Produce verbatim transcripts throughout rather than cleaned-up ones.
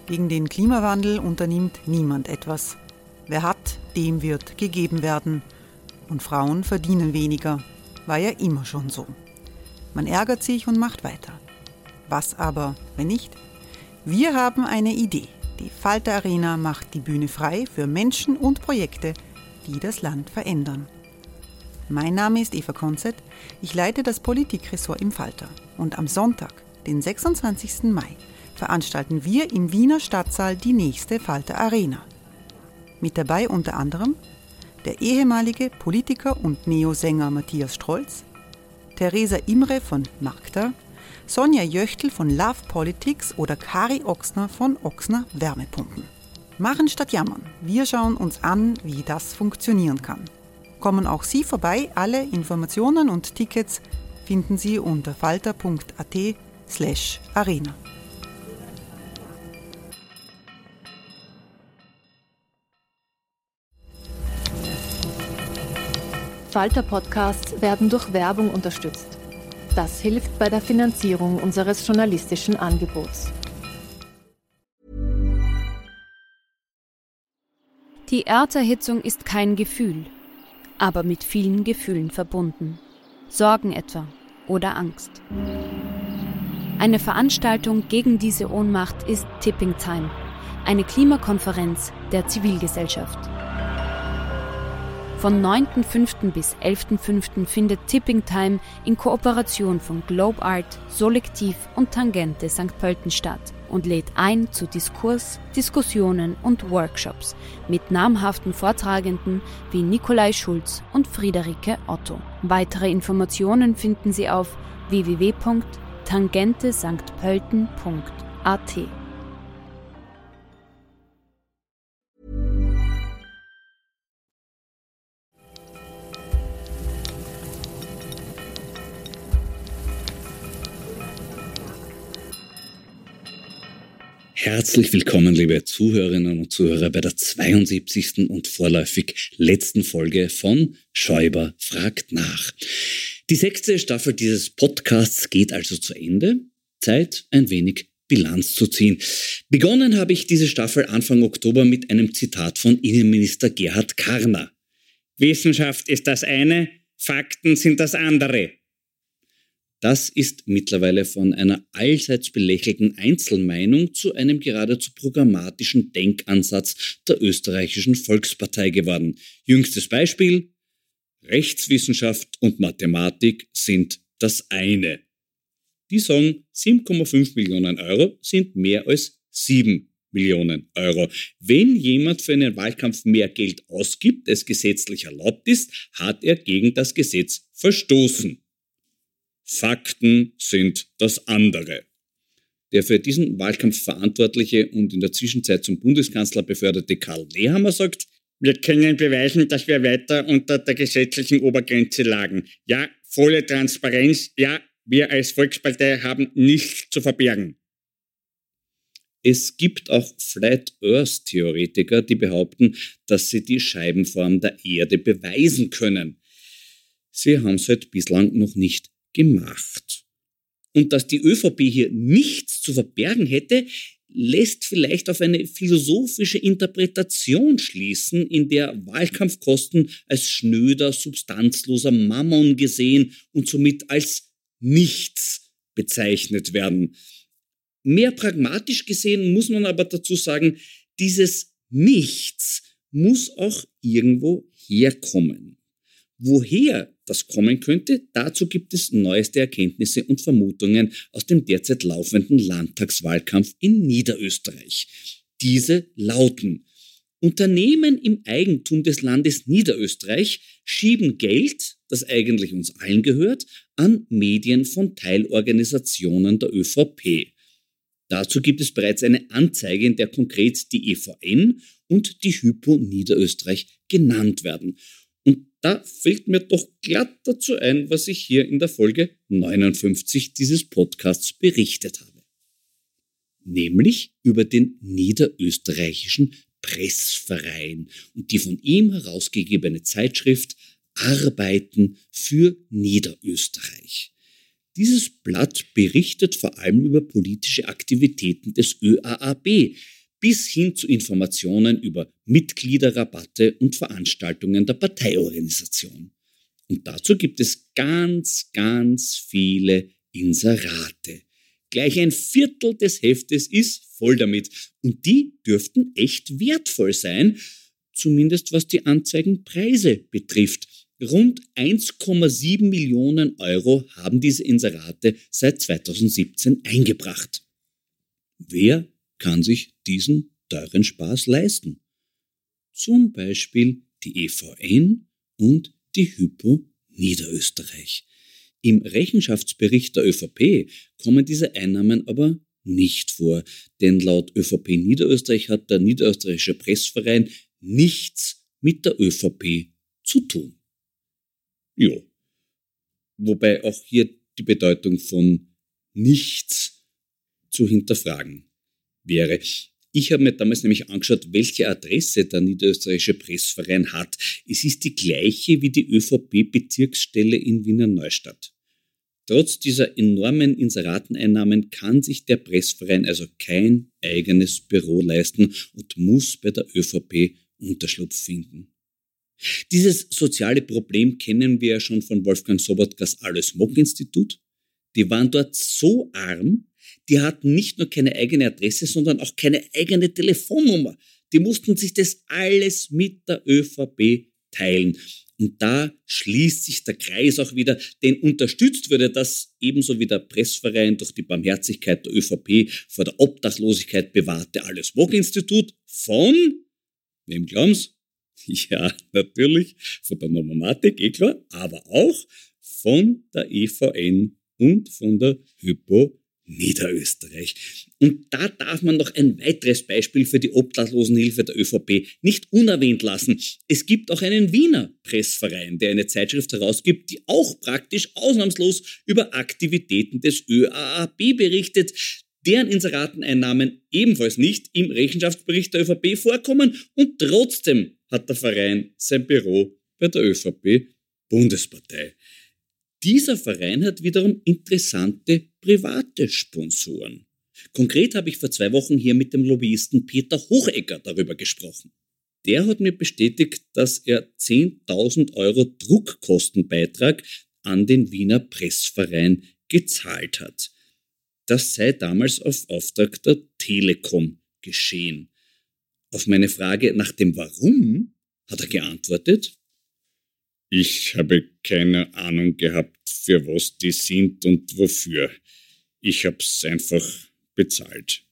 Gegen den Klimawandel unternimmt niemand etwas. Wer hat, dem wird gegeben werden. Und Frauen verdienen weniger. War ja immer schon so. Man ärgert sich und macht weiter. Was aber, wenn nicht? Wir haben eine Idee. Die Falter Arena macht die Bühne frei für Menschen und Projekte, die das Land verändern. Mein Name ist Eva Konzett, ich leite das Politikressort im Falter. Und am Sonntag, den sechsundzwanzigsten Mai, veranstalten wir im Wiener Stadtsaal die nächste Falter Arena. Mit dabei unter anderem der ehemalige Politiker und Neosänger Matthias Strolz, Theresa Imre von Magda, Sonja Jöchtl von Love Politics oder Kari Ochsner von Ochsner Wärmepumpen. Machen statt jammern. Wir schauen uns an, wie das funktionieren kann. Kommen auch Sie vorbei. Alle Informationen und Tickets finden Sie unter falter punkt at slash arena. Falter-Podcasts werden durch Werbung unterstützt. Das hilft bei der Finanzierung unseres journalistischen Angebots. Die Erderhitzung ist kein Gefühl, aber mit vielen Gefühlen verbunden. Sorgen etwa oder Angst. Eine Veranstaltung gegen diese Ohnmacht ist Tipping Time, eine Klimakonferenz der Zivilgesellschaft. Von neunten fünften bis elften fünften findet Tipping Time in Kooperation von Globe Art, Solektiv und Tangente Sankt Pölten statt und lädt ein zu Diskurs, Diskussionen und Workshops mit namhaften Vortragenden wie Nikolai Schulz und Friederike Otto. Weitere Informationen finden Sie auf w w w punkt tangente sankt pölten punkt a t. Herzlich willkommen, liebe Zuhörerinnen und Zuhörer, bei der zweiundsiebzigsten und vorläufig letzten Folge von Schäuber fragt nach. Die sechste Staffel dieses Podcasts geht also zu Ende. Zeit, ein wenig Bilanz zu ziehen. Begonnen habe ich diese Staffel Anfang Oktober mit einem Zitat von Innenminister Gerhard Karner. Wissenschaft ist das eine, Fakten sind das andere. Das ist mittlerweile von einer allseits belächelten Einzelmeinung zu einem geradezu programmatischen Denkansatz der österreichischen Volkspartei geworden. Jüngstes Beispiel: Rechtswissenschaft und Mathematik sind das eine. Die sagen, sieben Komma fünf Millionen Euro sind mehr als sieben Millionen Euro. Wenn jemand für einen Wahlkampf mehr Geld ausgibt, als gesetzlich erlaubt ist, hat er gegen das Gesetz verstoßen. Fakten sind das andere. Der für diesen Wahlkampf verantwortliche und in der Zwischenzeit zum Bundeskanzler beförderte Karl Nehammer sagt, wir können beweisen, dass wir weiter unter der gesetzlichen Obergrenze lagen. Ja, volle Transparenz. Ja, wir als Volkspartei haben nichts zu verbergen. Es gibt auch Flat Earth Theoretiker, die behaupten, dass sie die Scheibenform der Erde beweisen können. Sie haben es halt bislang noch nicht gemacht. Und dass die ÖVP hier nichts zu verbergen hätte, lässt vielleicht auf eine philosophische Interpretation schließen, in der Wahlkampfkosten als schnöder, substanzloser Mammon gesehen und somit als nichts bezeichnet werden. Mehr pragmatisch gesehen muss man aber dazu sagen, dieses Nichts muss auch irgendwo herkommen. Woher das kommen könnte, dazu gibt es neueste Erkenntnisse und Vermutungen aus dem derzeit laufenden Landtagswahlkampf in Niederösterreich. Diese lauten: Unternehmen im Eigentum des Landes Niederösterreich schieben Geld, das eigentlich uns allen gehört, an Medien von Teilorganisationen der ÖVP. Dazu gibt es bereits eine Anzeige, in der konkret die E V N und die Hypo Niederösterreich genannt werden. Und da fällt mir doch glatt dazu ein, was ich hier in der Folge neunundfünfzig dieses Podcasts berichtet habe. Nämlich über den Niederösterreichischen Pressverein und die von ihm herausgegebene Zeitschrift Arbeiten für Niederösterreich. Dieses Blatt berichtet vor allem über politische Aktivitäten des Ö A A B, bis hin zu Informationen über Mitgliederrabatte und Veranstaltungen der Parteiorganisation. Und dazu gibt es ganz, ganz viele Inserate. Gleich ein Viertel des Heftes ist voll damit. Und die dürften echt wertvoll sein, zumindest was die Anzeigenpreise betrifft. Rund eins Komma sieben Millionen Euro haben diese Inserate seit zweitausendsiebzehn eingebracht. Wer kann sich diesen teuren Spaß leisten? Zum Beispiel die E V N und die Hypo Niederösterreich. Im Rechenschaftsbericht der ÖVP kommen diese Einnahmen aber nicht vor, denn laut ÖVP Niederösterreich hat der Niederösterreichische Pressverein nichts mit der ÖVP zu tun. Ja, wobei auch hier die Bedeutung von nichts zu hinterfragen wäre. Ich habe mir damals nämlich angeschaut, welche Adresse der Niederösterreichische Pressverein hat. Es ist die gleiche wie die ÖVP-Bezirksstelle in Wiener Neustadt. Trotz dieser enormen Inserateneinnahmen kann sich der Pressverein also kein eigenes Büro leisten und muss bei der ÖVP Unterschlupf finden. Dieses soziale Problem kennen wir ja schon von Wolfgang Sobotkas Alois-Mock-Institut. Die waren dort so arm, die hatten nicht nur keine eigene Adresse, sondern auch keine eigene Telefonnummer. Die mussten sich das alles mit der ÖVP teilen. Und da schließt sich der Kreis auch wieder, denn unterstützt wurde das ebenso wie der Pressverein durch die Barmherzigkeit der ÖVP vor der Obdachlosigkeit bewahrte Alois-Mock-Institut von, wem glauben's? Ja, natürlich, von der Nomomatik, eh klar, aber auch von der E V N und von der Hypo Niederösterreich. Und da darf man noch ein weiteres Beispiel für die Obdachlosenhilfe der ÖVP nicht unerwähnt lassen. Es gibt auch einen Wiener Pressverein, der eine Zeitschrift herausgibt, die auch praktisch ausnahmslos über Aktivitäten des Ö A A B berichtet, deren Inserateneinnahmen ebenfalls nicht im Rechenschaftsbericht der ÖVP vorkommen und trotzdem hat der Verein sein Büro bei der ÖVP-Bundespartei. Dieser Verein hat wiederum interessante private Sponsoren. Konkret habe ich vor zwei Wochen hier mit dem Lobbyisten Peter Hochegger darüber gesprochen. Der hat mir bestätigt, dass er zehntausend Euro Druckkostenbeitrag an den Wiener Pressverein gezahlt hat. Das sei damals auf Auftrag der Telekom geschehen. Auf meine Frage nach dem Warum hat er geantwortet: Ich habe keine Ahnung gehabt, für was die sind und wofür. Ich habe es einfach bezahlt.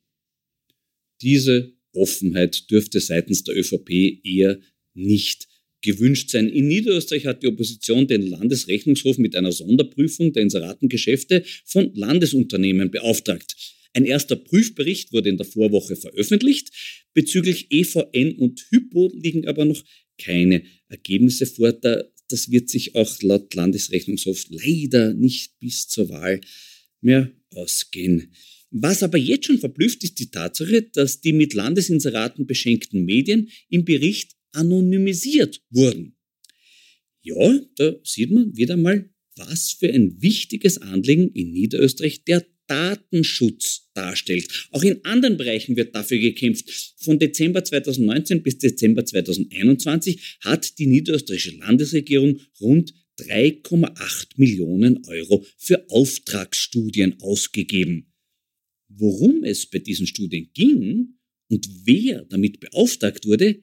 Diese Offenheit dürfte seitens der ÖVP eher nicht gewünscht sein. In Niederösterreich hat die Opposition den Landesrechnungshof mit einer Sonderprüfung der Inseratengeschäfte von Landesunternehmen beauftragt. Ein erster Prüfbericht wurde in der Vorwoche veröffentlicht. Bezüglich E V N und Hypo liegen aber noch keine Ergebnisse vor. Das wird sich auch laut Landesrechnungshof leider nicht bis zur Wahl mehr ausgehen. Was aber jetzt schon verblüfft, ist die Tatsache, dass die mit Landesinseraten beschenkten Medien im Bericht anonymisiert wurden. Ja, da sieht man wieder mal, was für ein wichtiges Anliegen in Niederösterreich der Datenschutz darstellt. Auch in anderen Bereichen wird dafür gekämpft. Von Dezember zweitausendneunzehn bis Dezember zweitausendeinundzwanzig hat die niederösterreichische Landesregierung rund drei Komma acht Millionen Euro für Auftragsstudien ausgegeben. Worum es bei diesen Studien ging und wer damit beauftragt wurde,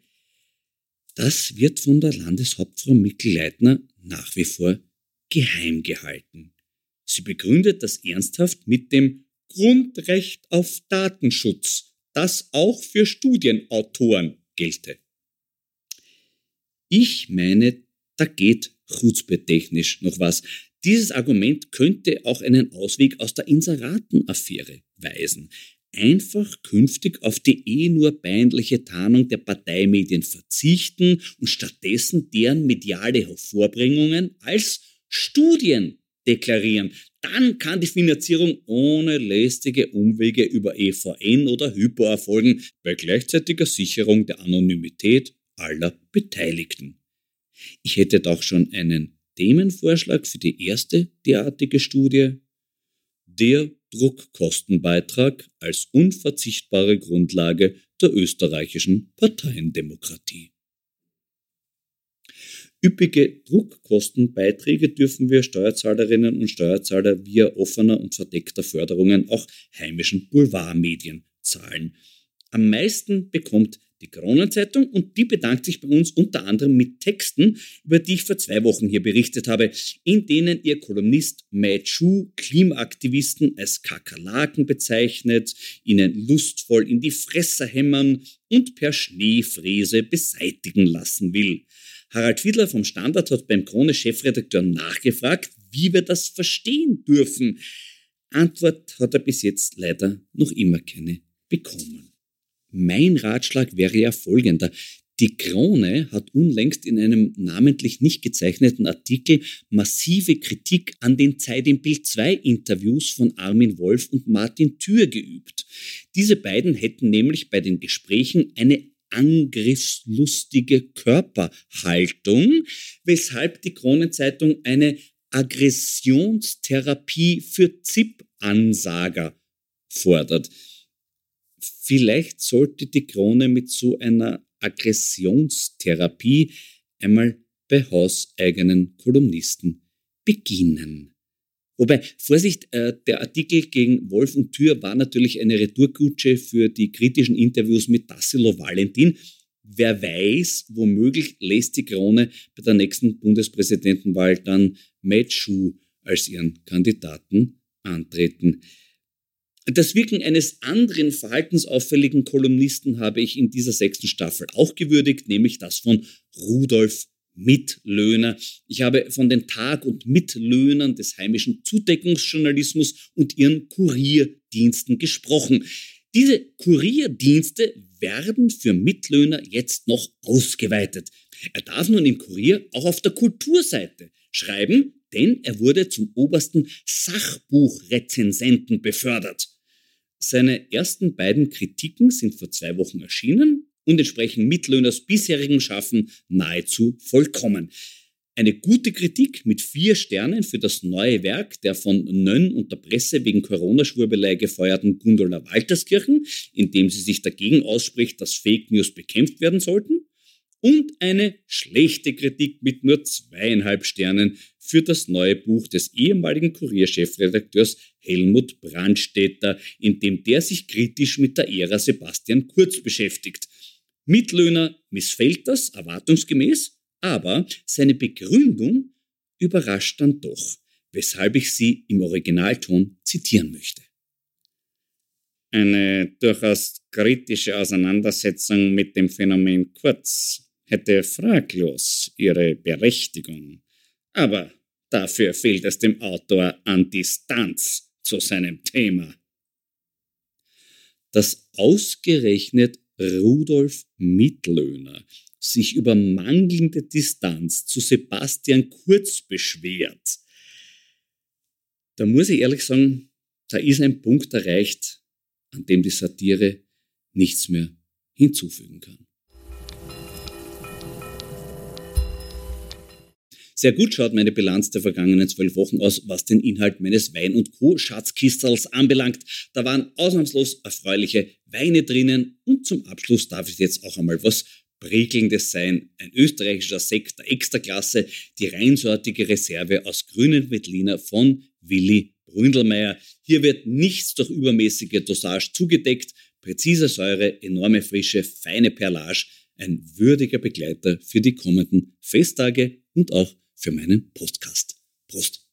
das wird von der Landeshauptfrau Mikl-Leitner nach wie vor geheim gehalten. Sie begründet das ernsthaft mit dem Grundrecht auf Datenschutz, das auch für Studienautoren gelte. Ich meine, da geht chutzpe-technisch noch was. Dieses Argument könnte auch einen Ausweg aus der Inseratenaffäre weisen. Einfach künftig auf die eh nur peinliche Tarnung der Parteimedien verzichten und stattdessen deren mediale Hervorbringungen als Studien deklarieren. Dann kann die Finanzierung ohne lästige Umwege über E V N oder Hypo erfolgen, bei gleichzeitiger Sicherung der Anonymität aller Beteiligten. Ich hätte doch schon einen Themenvorschlag für die erste derartige Studie: der Druckkostenbeitrag als unverzichtbare Grundlage der österreichischen Parteiendemokratie. Üppige Druckkostenbeiträge dürfen wir Steuerzahlerinnen und Steuerzahler via offener und verdeckter Förderungen auch heimischen Boulevardmedien zahlen. Am meisten bekommt die Kronenzeitung, und die bedankt sich bei uns unter anderem mit Texten, über die ich vor zwei Wochen hier berichtet habe, in denen ihr Kolumnist Mei Chu Klimaaktivisten als Kakerlaken bezeichnet, ihnen lustvoll in die Fresse hämmern und per Schneefräse beseitigen lassen will. Harald Fiedler vom Standard hat beim Krone-Chefredakteur nachgefragt, wie wir das verstehen dürfen. Antwort hat er bis jetzt leider noch immer keine bekommen. Mein Ratschlag wäre ja folgender: Die Krone hat unlängst in einem namentlich nicht gezeichneten Artikel massive Kritik an den Zeit im Bild zwei Interviews von Armin Wolf und Martin Thür geübt. Diese beiden hätten nämlich bei den Gesprächen eine angriffslustige Körperhaltung, weshalb die Kronenzeitung eine Aggressionstherapie für Z I P-Ansager fordert. Vielleicht sollte die Krone mit so einer Aggressionstherapie einmal bei hauseigenen Kolumnisten beginnen. Wobei, Vorsicht, äh, der Artikel gegen Wolf und Thür war natürlich eine Retourkutsche für die kritischen Interviews mit Tassilo Valentin. Wer weiß, womöglich lässt die Krone bei der nächsten Bundespräsidentenwahl dann Mei Chu als ihren Kandidaten antreten. Das Wirken eines anderen verhaltensauffälligen Kolumnisten habe ich in dieser sechsten Staffel auch gewürdigt, nämlich das von Rudolf Mittlöhner. Ich habe von den Tag- und Mittlöhnern des heimischen Zudeckungsjournalismus und ihren Kurierdiensten gesprochen. Diese Kurierdienste werden für Mittlöhner jetzt noch ausgeweitet. Er darf nun im Kurier auch auf der Kulturseite schreiben, denn er wurde zum obersten Sachbuchrezensenten befördert. Seine ersten beiden Kritiken sind vor zwei Wochen erschienen und entsprechen Mittlöhners bisherigem Schaffen nahezu vollkommen. Eine gute Kritik mit vier Sternen für das neue Werk der von Nönn und der Presse wegen Corona-Schwurbelei gefeuerten Gundula Walterskirchen, in dem sie sich dagegen ausspricht, dass Fake News bekämpft werden sollten. Und eine schlechte Kritik mit nur zweieinhalb Sternen für das neue Buch des ehemaligen Kurierchefredakteurs Helmut Brandstätter, in dem der sich kritisch mit der Ära Sebastian Kurz beschäftigt. Mittlöhner missfällt das erwartungsgemäß, aber seine Begründung überrascht dann doch, weshalb ich sie im Originalton zitieren möchte. Eine durchaus kritische Auseinandersetzung mit dem Phänomen Kurz hätte fraglos ihre Berechtigung. Aber dafür fehlt es dem Autor an Distanz zu seinem Thema. Dass ausgerechnet Rudolf Mittlöhner sich über mangelnde Distanz zu Sebastian Kurz beschwert, da muss ich ehrlich sagen, da ist ein Punkt erreicht, an dem die Satire nichts mehr hinzufügen kann. Sehr gut schaut meine Bilanz der vergangenen zwölf Wochen aus, was den Inhalt meines Wein- und Co-Schatzkistels anbelangt. Da waren ausnahmslos erfreuliche Weine drinnen und zum Abschluss darf es jetzt auch einmal was Prickelndes sein. Ein österreichischer Sekt der Extraklasse, die reinsortige Reserve aus grünen Veltliner von Willi Bründelmeier. Hier wird nichts durch übermäßige Dosage zugedeckt. Präzise Säure, enorme Frische, feine Perlage. Ein würdiger Begleiter für die kommenden Festtage und auch für meinen Podcast. Prost!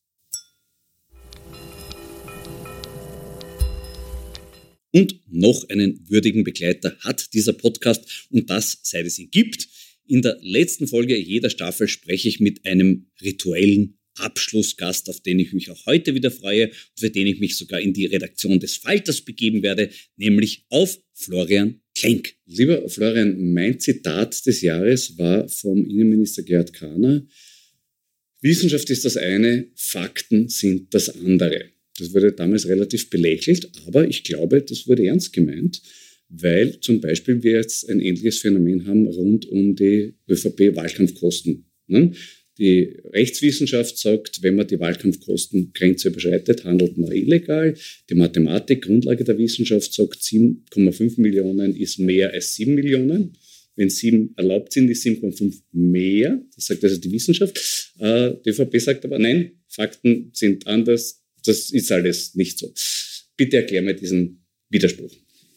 Und noch einen würdigen Begleiter hat dieser Podcast, und das, seit es ihn gibt. In der letzten Folge jeder Staffel spreche ich mit einem rituellen Abschlussgast, auf den ich mich auch heute wieder freue und für den ich mich sogar in die Redaktion des Falters begeben werde, nämlich auf Florian Klenk. Lieber Florian, mein Zitat des Jahres war vom Innenminister Gerhard Kahner: Wissenschaft ist das eine, Fakten sind das andere. Das wurde damals relativ belächelt, aber ich glaube, das wurde ernst gemeint, weil zum Beispiel wir jetzt ein ähnliches Phänomen haben rund um die ÖVP-Wahlkampfkosten. Die Die Rechtswissenschaft sagt, wenn man die Wahlkampfkostengrenze überschreitet, handelt man illegal. Die Mathematik, Grundlage der Wissenschaft, sagt, sieben Komma fünf Millionen ist mehr als sieben Millionen. Wenn sieben erlaubt sind, ist sieben Komma fünf mehr. Das sagt also die Wissenschaft. Äh, die ÖVP sagt aber, nein, Fakten sind anders. Das ist alles nicht so. Bitte erklär mir diesen Widerspruch.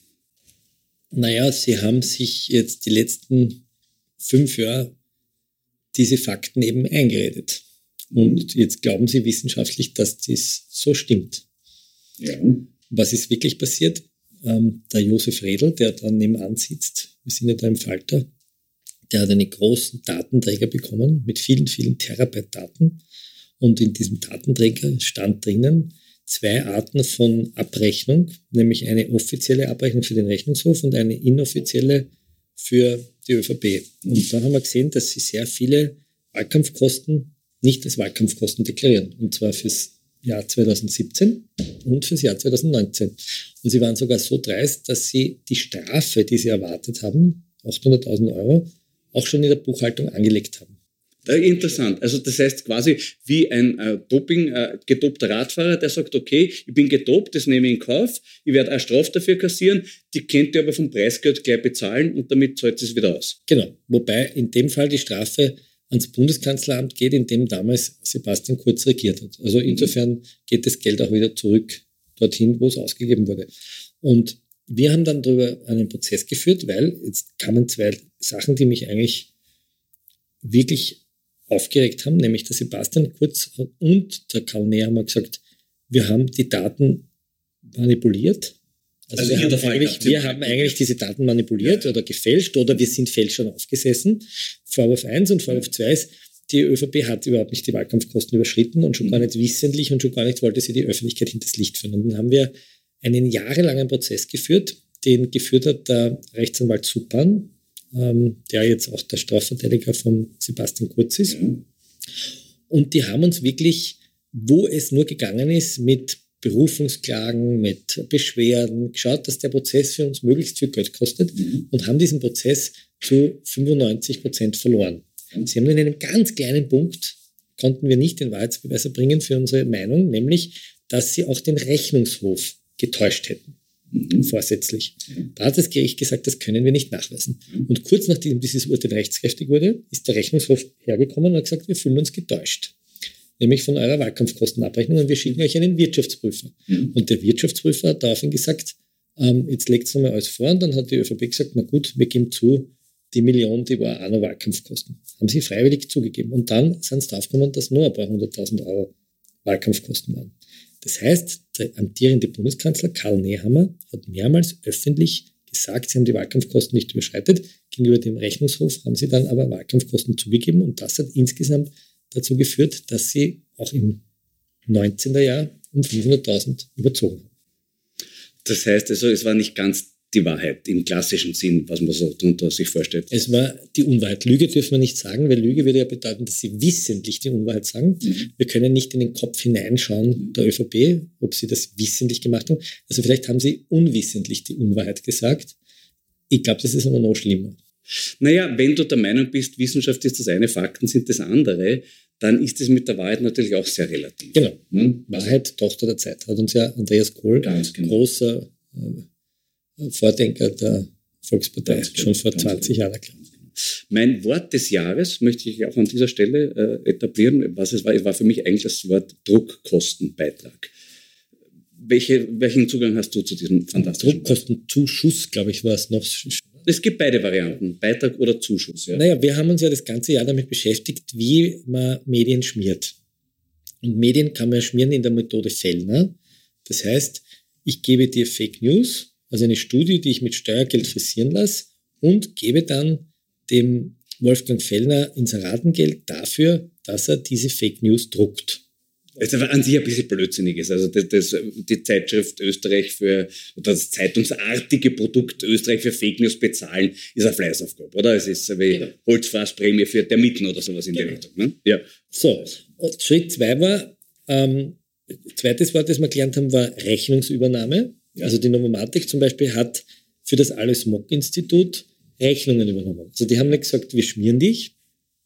Naja, Sie haben sich jetzt die letzten fünf Jahre diese Fakten eben eingeredet. Und jetzt glauben Sie wissenschaftlich, dass das so stimmt. Ja. Was ist wirklich passiert? Ähm, der Josef Redl, der da nebenan sitzt, wir sind ja da im Falter, der hat einen großen Datenträger bekommen mit vielen, vielen Terabyte Daten. Und in diesem Datenträger stand drinnen zwei Arten von Abrechnung, nämlich eine offizielle Abrechnung für den Rechnungshof und eine inoffizielle für die ÖVP. Und da haben wir gesehen, dass sie sehr viele Wahlkampfkosten nicht als Wahlkampfkosten deklarieren. Und zwar fürs Jahr zweitausendsiebzehn und fürs Jahr zweitausendneunzehn. Und sie waren sogar so dreist, dass sie die Strafe, die sie erwartet haben, achthunderttausend Euro, auch schon in der Buchhaltung angelegt haben. Interessant. Also das heißt quasi wie ein äh, Doping, äh, gedopter Radfahrer, der sagt, okay, ich bin gedopt, das nehme ich in Kauf, ich werde eine Strafe dafür kassieren, die könnt ihr aber vom Preisgeld gleich bezahlen und damit zahlt es wieder aus. Genau. Wobei in dem Fall die Strafe ans Bundeskanzleramt geht, in dem damals Sebastian Kurz regiert hat. Also insofern geht das Geld auch wieder zurück dorthin, wo es ausgegeben wurde. Und wir haben dann darüber einen Prozess geführt, weil jetzt kamen zwei Sachen, die mich eigentlich wirklich aufgeregt haben, nämlich der Sebastian Kurz und der Karl Neher haben gesagt, wir haben die Daten manipuliert. Also, also wir, haben eigentlich, wir haben eigentlich diese Daten manipuliert ja. oder gefälscht oder wir sind Fälschern aufgesessen. Vorwurf eins und Vorwurf zwei ist, die ÖVP hat überhaupt nicht die Wahlkampfkosten überschritten und schon mhm. gar nicht wissentlich und schon gar nicht wollte sie die Öffentlichkeit hinters Licht führen. Und dann haben wir einen jahrelangen Prozess geführt, den geführt hat der Rechtsanwalt Suppan, ähm, der jetzt auch der Strafverteidiger von Sebastian Kurz ist. Mhm. Und die haben uns wirklich, wo es nur gegangen ist, mit Berufungsklagen, mit Beschwerden, geschaut, dass der Prozess für uns möglichst viel Geld kostet mhm. und haben diesen Prozess zu fünfundneunzig Prozent verloren. Sie haben in einem ganz kleinen Punkt, konnten wir nicht den Wahrheitsbeweis erbringen für unsere Meinung, nämlich, dass sie auch den Rechnungshof getäuscht hätten, mhm. vorsätzlich. Mhm. Da hat das Gericht gesagt, das können wir nicht nachweisen. Mhm. Und kurz nachdem dieses Urteil rechtskräftig wurde, ist der Rechnungshof hergekommen und hat gesagt, wir fühlen uns getäuscht. Nämlich von eurer Wahlkampfkostenabrechnung und wir schicken euch einen Wirtschaftsprüfer. Mhm. Und der Wirtschaftsprüfer hat daraufhin gesagt, ähm, jetzt legt es nochmal alles vor und dann hat die ÖVP gesagt, na gut, wir geben zu, die Million, die war auch noch Wahlkampfkosten. Haben sie freiwillig zugegeben. Und dann sind sie draufgekommen, dass nur ein paar hunderttausend Euro Wahlkampfkosten waren. Das heißt, der amtierende Bundeskanzler Karl Nehammer hat mehrmals öffentlich gesagt, sie haben die Wahlkampfkosten nicht überschreitet. Gegenüber dem Rechnungshof haben sie dann aber Wahlkampfkosten zugegeben und das hat insgesamt dazu geführt, dass sie auch im neunzehnten Jahr um fünfhunderttausend überzogen haben. Das heißt also, es war nicht ganz die Wahrheit im klassischen Sinn, was man so darunter sich vorstellt. Es war die Unwahrheit. Lüge dürfen wir nicht sagen, weil Lüge würde ja bedeuten, dass sie wissentlich die Unwahrheit sagen. Mhm. Wir können nicht in den Kopf hineinschauen der ÖVP, ob sie das wissentlich gemacht haben. Also vielleicht haben sie unwissentlich die Unwahrheit gesagt. Ich glaube, das ist aber noch schlimmer. Naja, wenn du der Meinung bist, Wissenschaft ist das eine, Fakten sind das andere, dann ist es mit der Wahrheit natürlich auch sehr relativ. Genau. Hm? Wahrheit, Tochter der Zeit, hat uns ja Andreas Kohl, ganz genau. großer äh, Vordenker der Volkspartei, ganz schon genau. vor zwanzig Jahren erklärt. Mein Wort des Jahres möchte ich auch an dieser Stelle äh, etablieren. Was es war, es war für mich eigentlich das Wort Druckkostenbeitrag. Welche, welchen Zugang hast du zu diesem fantastischen Druckkostenzuschuss, glaube ich, war es noch. Es gibt beide Varianten, Beitrag oder Zuschuss. Ja. Naja, wir haben uns ja das ganze Jahr damit beschäftigt, wie man Medien schmiert. Und Medien kann man schmieren in der Methode Fellner. Das heißt, ich gebe dir Fake News, also eine Studie, die ich mit Steuergeld frisieren lasse und gebe dann dem Wolfgang Fellner Inseratengeld dafür, dass er diese Fake News druckt. Das ist aber an sich ein bisschen blödsinnig ist. Also das, das, die Zeitschrift Österreich für, oder das zeitungsartige Produkt Österreich für Fake News bezahlen, ist eine Fleißaufgabe, oder? Es ist wie genau. Holzfaßprämie für Termiten oder sowas in genau. der Richtung. Ne? Ja. So, und Schritt zwei war, ähm, zweites Wort, das wir gelernt haben, war Rechnungsübernahme. Ja. Also die Novomatic zum Beispiel hat für das Alois Mock Institut Rechnungen übernommen. Also die haben nicht gesagt, wir schmieren dich,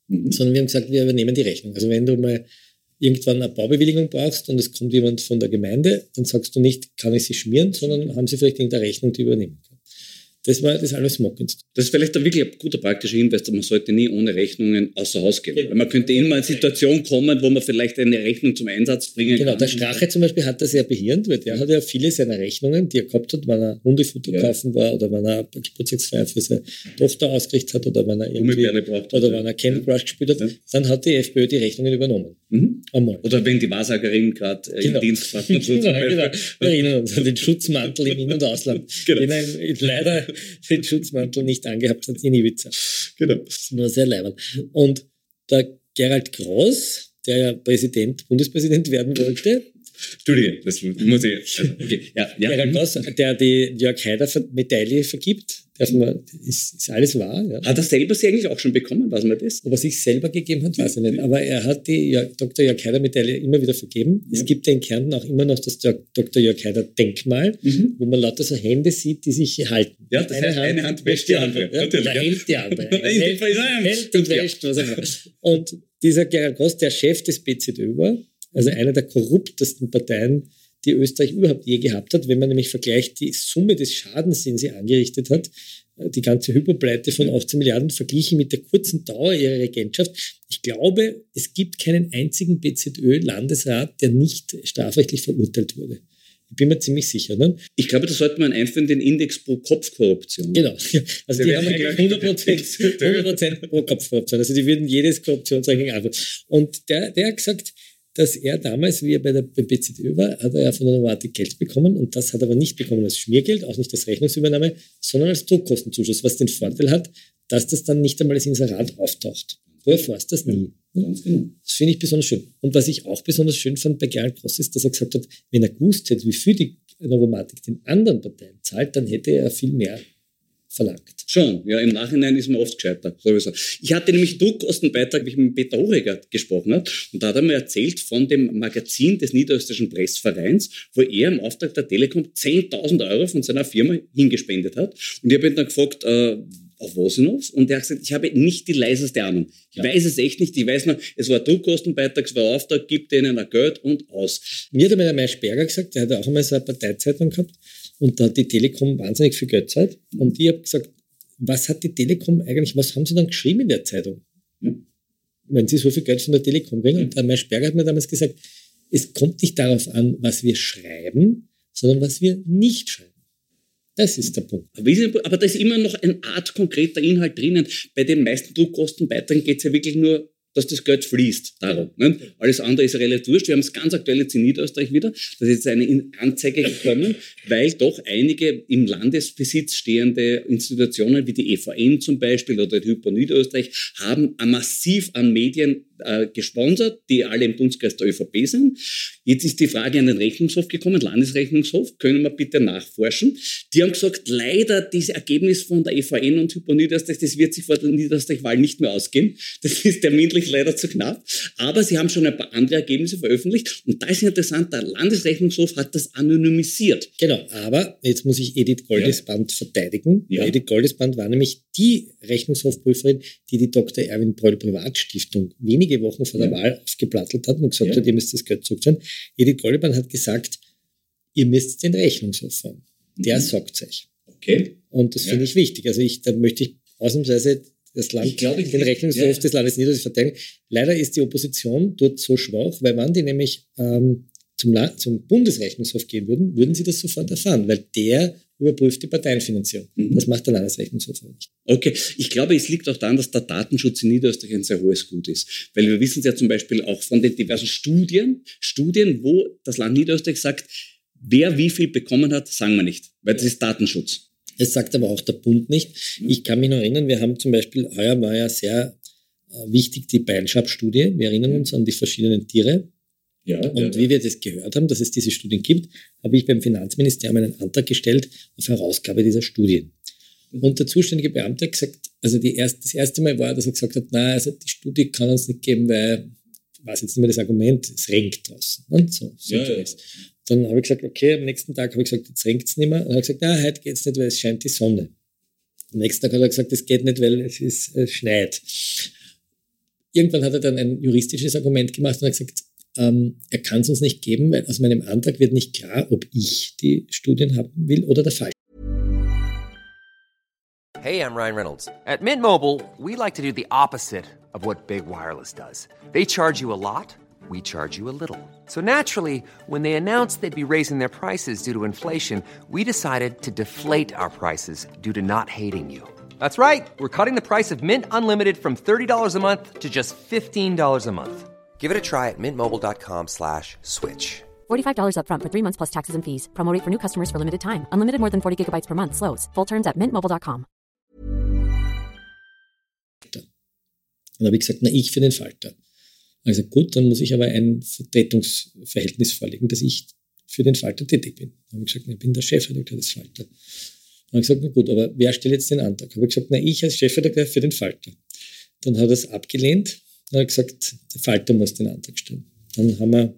mhm. sondern wir haben gesagt, wir übernehmen die Rechnung. Also wenn du mal irgendwann eine Baubewilligung brauchst und es kommt jemand von der Gemeinde, dann sagst du nicht, kann ich sie schmieren, sondern haben sie vielleicht irgendeine Rechnung, die übernehmen kann. Das war das alles Smog-Institut. Das ist vielleicht ein wirklich ein guter praktischer Hinweis, man sollte nie ohne Rechnungen außer Haus gehen. Genau. Weil man könnte immer in eine Situation kommen, wo man vielleicht eine Rechnung zum Einsatz bringen genau, kann. Genau, der Strache zum Beispiel hat das sehr behirnt, weil der hat ja viele seiner Rechnungen, die er gehabt hat, wenn er Hundefutter ja. kaufen war oder wenn er eine Geburtstagsfeier für seine Tochter ausgerichtet hat oder wenn er irgendwie braucht, oder wenn er Candy Crush gespielt hat, ja. dann hat die FPÖ die Rechnungen übernommen. Mhm. Einmal. Oder wenn die Wahrsagerin gerade äh, genau. im Dienst war. So genau, genau. Wir erinnern uns an den Schutzmantel im In- und Ausland. Genau. Den er leider den Schutzmantel nicht angehabt hat in Ibiza. Genau. Das ist nur sehr leibend. Und der Gerald Gross, der ja Präsident, Bundespräsident werden wollte. Entschuldige, das muss ich. Also, okay. ja, ja. Gerald Gross, der die Jörg Haider-Medaille vergibt, darf man, ist, ist alles wahr. Ja. Hat er selber sie eigentlich auch schon bekommen, weiß man das? Ob er sich selber gegeben hat, weiß ich nicht. Aber er hat die Jörg, Doktor Jörg Haider-Medaille immer wieder vergeben. Ja. Es gibt ja in Kärnten auch immer noch das Doktor Jörg Haider-Denkmal, mhm. wo man lauter so Hände sieht, die sich halten. Ja, das eine heißt, Hand, eine Hand wäscht die andere. Ja, oder hält die andere. hält, hält und wäscht, was auch immer. Und dieser Gerald Gross, der Chef des B Z Ö war, also einer der korruptesten Parteien, die Österreich überhaupt je gehabt hat, wenn man nämlich vergleicht die Summe des Schadens, den sie angerichtet hat, die ganze Hyperpleite von achtzehn Milliarden verglichen mit der kurzen Dauer ihrer Regentschaft. Ich glaube, es gibt keinen einzigen B Z Ö-Landesrat, der nicht strafrechtlich verurteilt wurde. Ich bin mir ziemlich sicher. Ne? Ich glaube, da sollte man einführen, den Index pro Kopf-Korruption. Genau. Also die haben hundert Prozent pro Kopf-Korruption. Also die würden jedes Korruptionsranking anführen. Und der, der hat gesagt, dass er damals, wie er bei der beim B Z Ö war, hat er ja von der Novartik Geld bekommen und das hat er aber nicht bekommen als Schmiergeld, auch nicht als Rechnungsübernahme, sondern als Druckkostenzuschuss, was den Vorteil hat, dass das dann nicht einmal als Inserat auftaucht. Du erfährst das nie. Ja, ganz genau. Das finde ich besonders schön. Und was ich auch besonders schön fand bei Gerald Gross ist, dass er gesagt hat, wenn er gewusst hätte, wie viel die Novomatic den anderen Parteien zahlt, dann hätte er viel mehr verlangt. Schon, ja, im Nachhinein ist man oft gescheiter, sowieso. Ich hatte nämlich Druckkostenbeitrag, wie ich mit Peter Horeger gesprochen habe, und da hat er mir erzählt von dem Magazin des Niederösterreichischen Pressvereins, wo er im Auftrag der Telekom zehntausend Euro von seiner Firma hingespendet hat. Und ich habe ihn dann gefragt, äh, auf was hinaus? Und er hat gesagt, ich habe nicht die leiseste Ahnung. Ich ja. weiß es echt nicht. Ich weiß noch, es war Druckkostenbeitrag, es war Auftrag, gib denen ein Geld und aus. Mir hat einmal der Maischberger gesagt, der hat auch einmal so eine Parteizeitung gehabt und da hat die Telekom wahnsinnig viel Geld gezahlt. Und ich habe gesagt, was hat die Telekom eigentlich, was haben sie dann geschrieben in der Zeitung? Ja. Wenn sie so viel Geld von der Telekom kriegen. Ja. Und der Maischberger hat mir damals gesagt, es kommt nicht darauf an, was wir schreiben, sondern was wir nicht schreiben. Das ist der Punkt. Aber da ist immer noch eine Art konkreter Inhalt drinnen. Bei den meisten Druckkostenbeiträgen geht es ja wirklich nur, dass das Geld fließt. Darum. Ne? Alles andere ist relativ wurscht. Wir haben es ganz aktuell jetzt in Niederösterreich wieder. Da ist jetzt eine Anzeige gekommen, weil doch einige im Landesbesitz stehende Institutionen wie die E V N zum Beispiel oder die Hypo Niederösterreich haben massiv an Medien äh, gesponsert, die alle im Dunstkreis der ÖVP sind. Jetzt ist die Frage an den Rechnungshof gekommen, Landesrechnungshof, können wir bitte nachforschen. Die haben gesagt, leider dieses Ergebnis von der E V N und Hypo Niederösterreich, das wird sich vor der Niederösterreich-Wahl nicht mehr ausgehen. Das ist terminlich leider zu knapp. Aber sie haben schon ein paar andere Ergebnisse veröffentlicht und da ist interessant, der Landesrechnungshof hat das anonymisiert. Genau, aber jetzt muss ich Edith Goldesband ja. verteidigen. Ja. Edith Goldesband war nämlich die Rechnungshofprüferin, die die Doktor Erwin Breuel Privatstiftung wenige Wochen vor der ja. Wahl aufgeplattelt hat und gesagt ja. hat, ihr müsst das Geld zurückzahlen. Edith Goldesband hat gesagt, ihr müsst den Rechnungshof fahren. Der mhm. sagt euch. Okay. Und das ja. finde ich wichtig. Also ich, da möchte ich ausnahmsweise das Land, glaube, den Rechnungshof ja. des Landes Niederösterreich verteidigen. Leider ist die Opposition dort so schwach, weil wenn die nämlich ähm, zum, La- zum Bundesrechnungshof gehen würden, würden sie das sofort erfahren, weil der überprüft die Parteienfinanzierung. Mhm. Das macht der Landesrechnungshof aber nicht. Okay, ich glaube, es liegt auch daran, dass der Datenschutz in Niederösterreich ein sehr hohes Gut ist. Weil wir wissen es ja zum Beispiel auch von den diversen Studien, Studien, wo das Land Niederösterreich sagt, wer wie viel bekommen hat, sagen wir nicht, weil das ist Datenschutz. Das sagt aber auch der Bund nicht. Ich kann mich noch erinnern, wir haben zum Beispiel, heuer war ja sehr äh, wichtig die Beinschab-Studie. Wir erinnern uns an die verschiedenen Tiere. Ja, und ja, wie wir das gehört haben, dass es diese Studien gibt, habe ich beim Finanzministerium einen Antrag gestellt auf Herausgabe dieser Studien. Und der zuständige Beamte hat gesagt, also die erst, das erste Mal war, dass er gesagt hat, nein, also die Studie kann uns nicht geben, weil, ich weiß jetzt nicht mehr das Argument, es regnet draußen. Und so, so ja, ja. Dann habe ich gesagt, okay, am nächsten Tag habe ich gesagt, jetzt regnet es nicht mehr. Und er hat gesagt, nein, heute geht es nicht, weil es scheint die Sonne. Am nächsten Tag hat er gesagt, es geht nicht, weil es ist, es schneit. irgendwann hat er dann ein juristisches Argument gemacht und hat gesagt, ähm, er kann es uns nicht geben, weil aus meinem Antrag wird nicht klar, ob ich die Studien haben will oder der Fall. Hey, I'm Ryan Reynolds. At Mint Mobile, we like to do the opposite of what Big Wireless does. They charge you a lot, we charge you a little. So naturally, when they announced they'd be raising their prices due to inflation, we decided to deflate our prices due to not hating you. That's right. We're cutting the price of Mint Unlimited from thirty dollars a month to just fifteen dollars a month. Give it a try at mintmobile.com slash switch. forty-five dollars up front for three months plus taxes and fees. Promo rate for new customers for limited time. Unlimited more than forty gigabytes per month. Slows full terms at mint mobile dot com. Und dann habe ich gesagt, na, ich für den Falter. Also gut, dann muss ich aber ein Vertretungsverhältnis vorlegen, dass ich für den Falter tätig bin. Dann habe ich gesagt, na, ich bin der Chefredakteur des Falter. Dann habe ich gesagt, na gut, aber wer stellt jetzt den Antrag? Dann habe ich gesagt, na, ich als Chefredakteur für den Falter. Dann hat er es abgelehnt. Dann habe ich gesagt, der Falter muss den Antrag stellen. Dann haben wir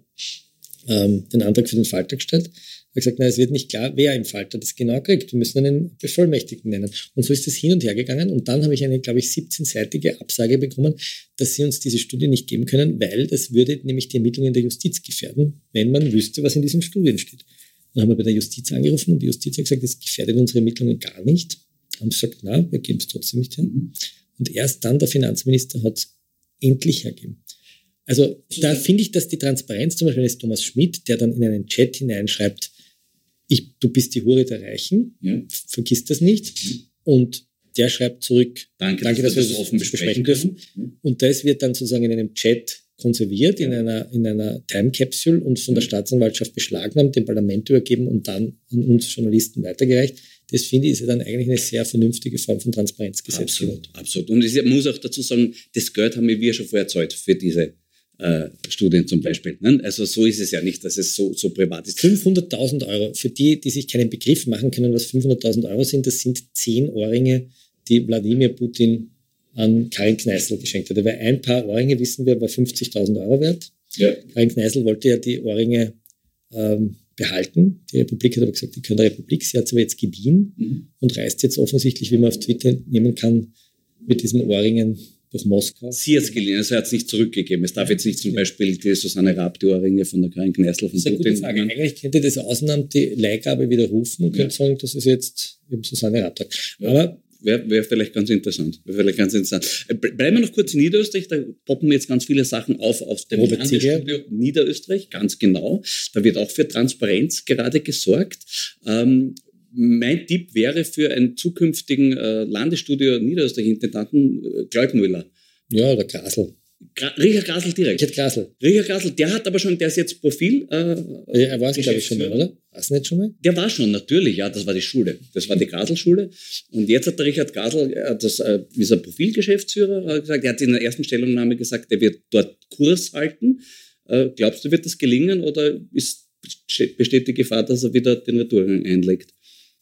ähm, den Antrag für den Falter gestellt. Ich habe gesagt, na, es wird nicht klar, wer im Falter das genau kriegt. Wir müssen einen Bevollmächtigten nennen. Und so ist es hin und her gegangen. Und dann habe ich eine, glaube ich, siebzehnseitige Absage bekommen, dass sie uns diese Studie nicht geben können, weil das würde nämlich die Ermittlungen der Justiz gefährden, wenn man wüsste, was in diesen Studien steht. Dann haben wir bei der Justiz angerufen und die Justiz hat gesagt, das gefährdet unsere Ermittlungen gar nicht. Haben gesagt, na, wir geben es trotzdem nicht her. Und erst dann der Finanzminister hat es endlich hergegeben. Also da finde ich, dass die Transparenz, zum Beispiel ist Thomas Schmidt, der dann in einen Chat hineinschreibt, ich, du bist die Hure der Reichen, ja. Vergiss das nicht. Und der schreibt zurück, danke, danke dass, dass wir das offen besprechen dürfen. Mhm. Und das wird dann sozusagen in einem Chat konserviert, ja. in einer, in einer Time Capsule und von der Staatsanwaltschaft beschlagnahmt, dem Parlament übergeben und dann an uns Journalisten weitergereicht. Das finde ich ist ja dann eigentlich eine sehr vernünftige Form von Transparenzgesetzgebung. Absolut, absolut. Und ich muss auch dazu sagen, das Geld haben wir schon vorher gezahlt für diese äh, Studien zum Beispiel. Ne? Also so ist es ja nicht, dass es so, so privat ist. fünfhunderttausend Euro. Für die, die sich keinen Begriff machen können, was fünfhunderttausend Euro sind, das sind zehn Ohrringe, die Wladimir Putin an Karin Kneißl geschenkt hat. Weil ein Paar Ohrringe, wissen wir, war fünfzigtausend Euro wert. Ja. Karin Kneißl wollte ja die Ohrringe ähm, behalten. Die Republik hat aber gesagt, die können der Republik. Sie hat es aber jetzt geliehen mhm. und reist jetzt offensichtlich, wie man auf Twitter nehmen kann, mit diesen Ohrringen durch Moskau. Sie hat es geliehen, also er hat es nicht zurückgegeben. Es darf jetzt nicht zum Beispiel die Susanne Raab die Ohrringe von der Karin Kneißl von das ist eine gute Frage. Eigentlich könnte das Ausnahmen die Leihgabe widerrufen und ja. könnte sagen, das ist jetzt eben Susanne Raab. Ja. Aber Wäre wär vielleicht ganz interessant. Wäre vielleicht ganz interessant. Bleiben wir noch kurz in Niederösterreich. Da poppen jetzt ganz viele Sachen auf aus dem Landesstudio Niederösterreich. Ganz genau. Da wird auch für Transparenz gerade gesorgt. Ähm, mein Tipp wäre für einen zukünftigen äh, Landesstudio Niederösterreich-Intendanten äh, Klaugmüller. Ja, oder Grasl. Gra- Richard Grasl direkt. Richard Grasl. Richard Grasl, der hat aber schon, der ist jetzt Profil. Äh, ja, er war es, glaube ich, schon mal, oder? War es nicht schon mal? Der war schon, natürlich, ja, das war die Schule. Das war die Grasl-Schule. Und jetzt hat der Richard Grasl, er hat das, äh, ist ein Profilgeschäftsführer, hat gesagt, er hat in der ersten Stellungnahme gesagt, er wird dort Kurs halten. Äh, glaubst du, wird das gelingen oder ist, besteht die Gefahr, dass er wieder den Retourgang einlegt?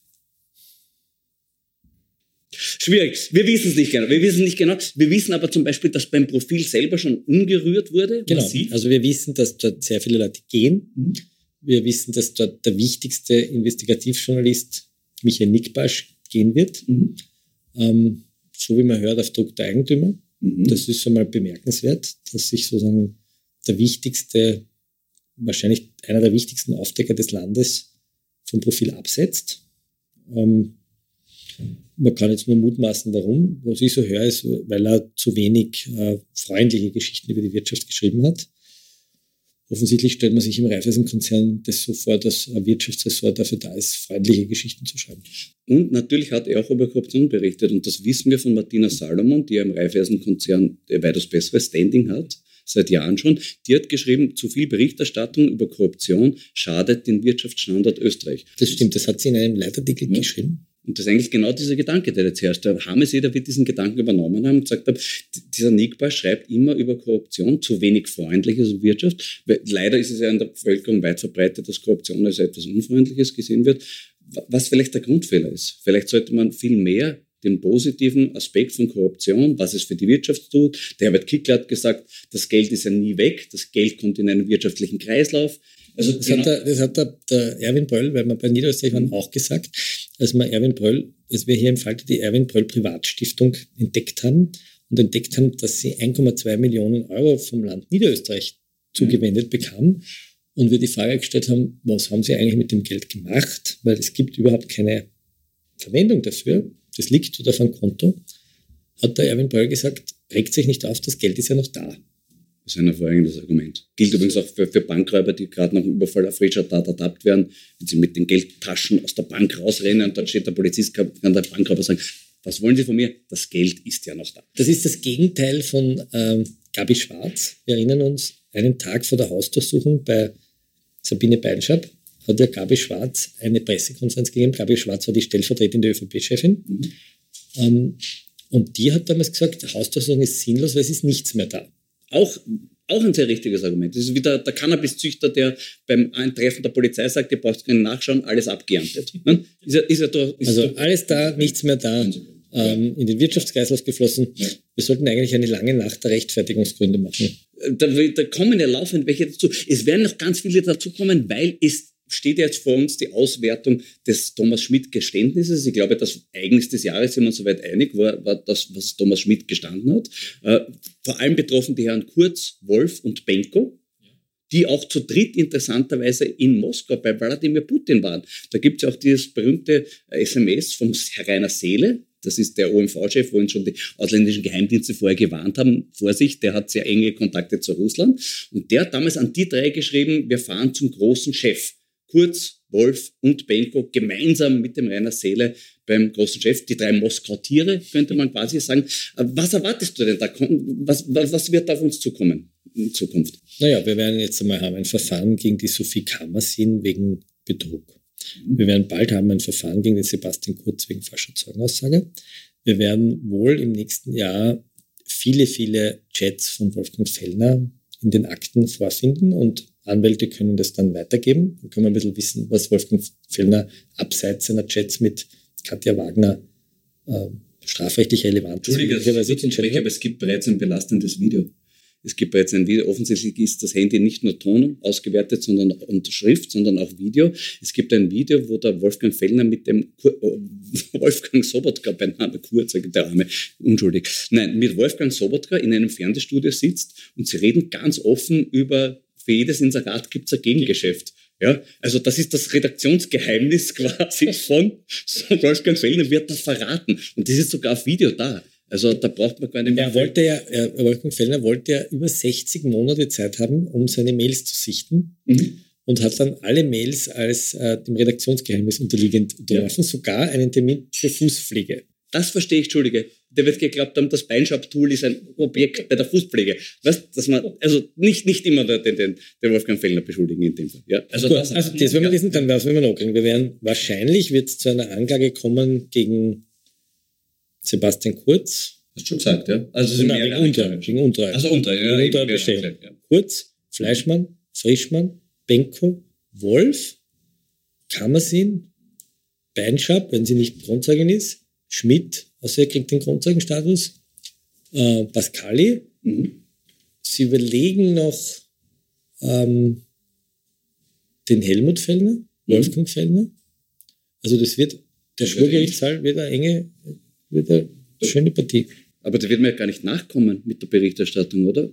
Schwierig. Wir wissen es nicht genau. Wir wissen nicht genau. Wir wissen aber zum Beispiel, dass beim Profil selber schon umgerührt wurde. Genau. Massiv. Also wir wissen, dass dort sehr viele Leute gehen. Mhm. Wir wissen, dass dort der wichtigste Investigativjournalist Michael Nickbasch gehen wird. Mhm. Ähm, so wie man hört, auf Druck der Eigentümer. Mhm. Das ist schon mal bemerkenswert, dass sich sozusagen der wichtigste, wahrscheinlich einer der wichtigsten Aufdecker des Landes vom Profil absetzt. Ähm, Man kann jetzt nur mutmaßen, warum. Was ich so höre, ist, weil er zu wenig äh, freundliche Geschichten über die Wirtschaft geschrieben hat. Offensichtlich stellt man sich im Raiffeisen-Konzern das so vor, dass ein Wirtschaftsressort dafür da ist, freundliche Geschichten zu schreiben. Und natürlich hat er auch über Korruption berichtet. Und das wissen wir von Martina Salomon, die ja im Raiffeisen-Konzern weitaus besseres Standing hat, seit Jahren schon. Die hat geschrieben, zu viel Berichterstattung über Korruption schadet den Wirtschaftsstandort Österreich. Das stimmt, das hat sie in einem Leitartikel ja. geschrieben. Und das ist eigentlich genau dieser Gedanke, der jetzt herrscht. Der Hameseder wird diesen Gedanken übernommen haben und gesagt haben, dieser Nickbasch schreibt immer über Korruption, zu wenig Freundliches in Wirtschaft. Weil leider ist es ja in der Bevölkerung weit verbreitet, dass Korruption als etwas Unfreundliches gesehen wird. Was vielleicht der Grundfehler ist. Vielleicht sollte man viel mehr den positiven Aspekt von Korruption, was es für die Wirtschaft tut. Der Herbert Kickl hat gesagt, das Geld ist ja nie weg, das Geld kommt in einen wirtschaftlichen Kreislauf. Also das, genau. hat der, das hat der, der Erwin Bröll, weil wir bei Niederösterreich waren, auch gesagt, als wir Erwin Bröll, als wir hier im Falter die Erwin Bröll Privatstiftung entdeckt haben und entdeckt haben, dass sie eins Komma zwei Millionen Euro vom Land Niederösterreich zugewendet bekamen. Und wir die Frage gestellt haben, was haben sie eigentlich mit dem Geld gemacht? Weil es gibt überhaupt keine Verwendung dafür. Das liegt dort auf einem Konto. Hat der Erwin Böll gesagt, regt sich nicht auf, das Geld ist ja noch da. Das ist ein hervorragendes Argument. Gilt übrigens auch für, für Bankräuber, die gerade nach dem Überfall auf Richard Tat ertappt werden, wenn sie mit den Geldtaschen aus der Bank rausrennen und dort steht der Polizist, kann der Bankräuber sagen, was wollen Sie von mir? Das Geld ist ja noch da. Das ist das Gegenteil von ähm, Gabi Schwarz. Wir erinnern uns, einen Tag vor der Hausdurchsuchung bei Sabine Beilschab hat ja Gabi Schwarz eine Pressekonferenz gegeben. Gabi Schwarz war die stellvertretende ÖVP-Chefin. Mhm. Ähm, und die hat damals gesagt, Hausdurchsuchung ist sinnlos, weil es ist nichts mehr da. Auch, auch ein sehr richtiges Argument. Das ist wieder der Cannabiszüchter, der beim Eintreffen der Polizei sagt, ihr braucht keinen Nachschauen, alles abgeerntet. Ist er, ist er da, ist also alles da, nichts mehr da, ähm, in den Wirtschaftskreislauf geflossen. Ja. Wir sollten eigentlich eine lange Nacht der Rechtfertigungsgründe machen. Da, da kommen ja laufend welche dazu. Es werden noch ganz viele dazukommen, weil es steht jetzt vor uns die Auswertung des Thomas Schmidt-Geständnisses. Ich glaube, das Ereignis des Jahres, sind wir uns soweit einig, war, war das, was Thomas Schmidt gestanden hat. Äh, vor allem betroffen die Herren Kurz, Wolf und Benko, die auch zu dritt interessanterweise in Moskau bei Wladimir Putin waren. Da gibt es ja auch dieses berühmte S M S vom Herr Rainer Seele. Das ist der O M V-Chef, wo uns schon die ausländischen Geheimdienste vorher gewarnt haben. Vorsicht, der hat sehr enge Kontakte zu Russland. Und der hat damals an die drei geschrieben, wir fahren zum großen Chef. Kurz, Wolf und Benko gemeinsam mit dem Rainer Seele beim großen Chef, die drei Moskau-Tiere, könnte man quasi sagen. Was erwartest du denn da? Was, was wird da auf uns zukommen in Zukunft? Naja, wir werden jetzt einmal haben ein Verfahren gegen die Sophie Kamersin wegen Betrug. Wir werden bald haben ein Verfahren gegen den Sebastian Kurz wegen falscher Zeugenaussage. Wir werden wohl im nächsten Jahr viele, viele Chats von Wolfgang Fellner in den Akten vorfinden und Anwälte können das dann weitergeben. Dann können wir ein bisschen wissen, was Wolfgang Fellner abseits seiner Chats mit Katja Wagner äh, strafrechtlich relevant ist. Entschuldigung, aber es gibt bereits ein belastendes Video. Es gibt bereits ein Video. Offensichtlich ist das Handy nicht nur Ton ausgewertet, sondern und Schrift, sondern auch Video. Es gibt ein Video, wo der Wolfgang Fellner mit dem Kur- Wolfgang Sobotka, beim Namen Kurz, der Arme, unschuldig, nein, mit Wolfgang Sobotka in einem Fernsehstudio sitzt und sie reden ganz offen über, für jedes Inserat gibt es ein Gegengeschäft. Ja, also das ist das Redaktionsgeheimnis quasi von Wolfgang Fellner, wird das verraten. Und das ist sogar auf Video da. Also da braucht man gar nicht mehr. Er wollte ja, er, Wolfgang Fellner wollte ja über sechzig Monate Zeit haben, um seine Mails zu sichten, mhm. und hat dann alle Mails als äh, dem Redaktionsgeheimnis unterliegend unterworfen, ja. Sogar einen Termin für Fußpflege. Das verstehe ich, Entschuldige. Der wird geglaubt haben, das Beinschab-Tool ist ein Objekt bei der Fußpflege. Weißt, dass man, also nicht, nicht immer den, den, den Wolfgang Fellner beschuldigen in dem Fall. Ja, also, Gut, das, also das, wenn wir lesen, dann was werden wir noch kriegen. Wir werden, wahrscheinlich wird es zu einer Anklage kommen gegen Sebastian Kurz. Hast du schon gesagt, ja? Also es sind Nein, wegen Untreue. Wegen Untreue. Also Untreue, ja. Wegen Untreue ja, ja. Kurz, Fleischmann, Frischmann, Benko, Wolf, Kamersin, Beinschab, wenn sie nicht Kronzeugin ist, Schmidt, also er kriegt den Kronzeugenstatus, äh, Pascali. Mhm. Sie überlegen noch ähm, den Helmut Fellner, mhm. Wolfgang Fellner. Also das wird, der Schwurgerichtssaal wird eine enge, wird eine schöne Partie. Aber da wird man ja gar nicht nachkommen mit der Berichterstattung, oder?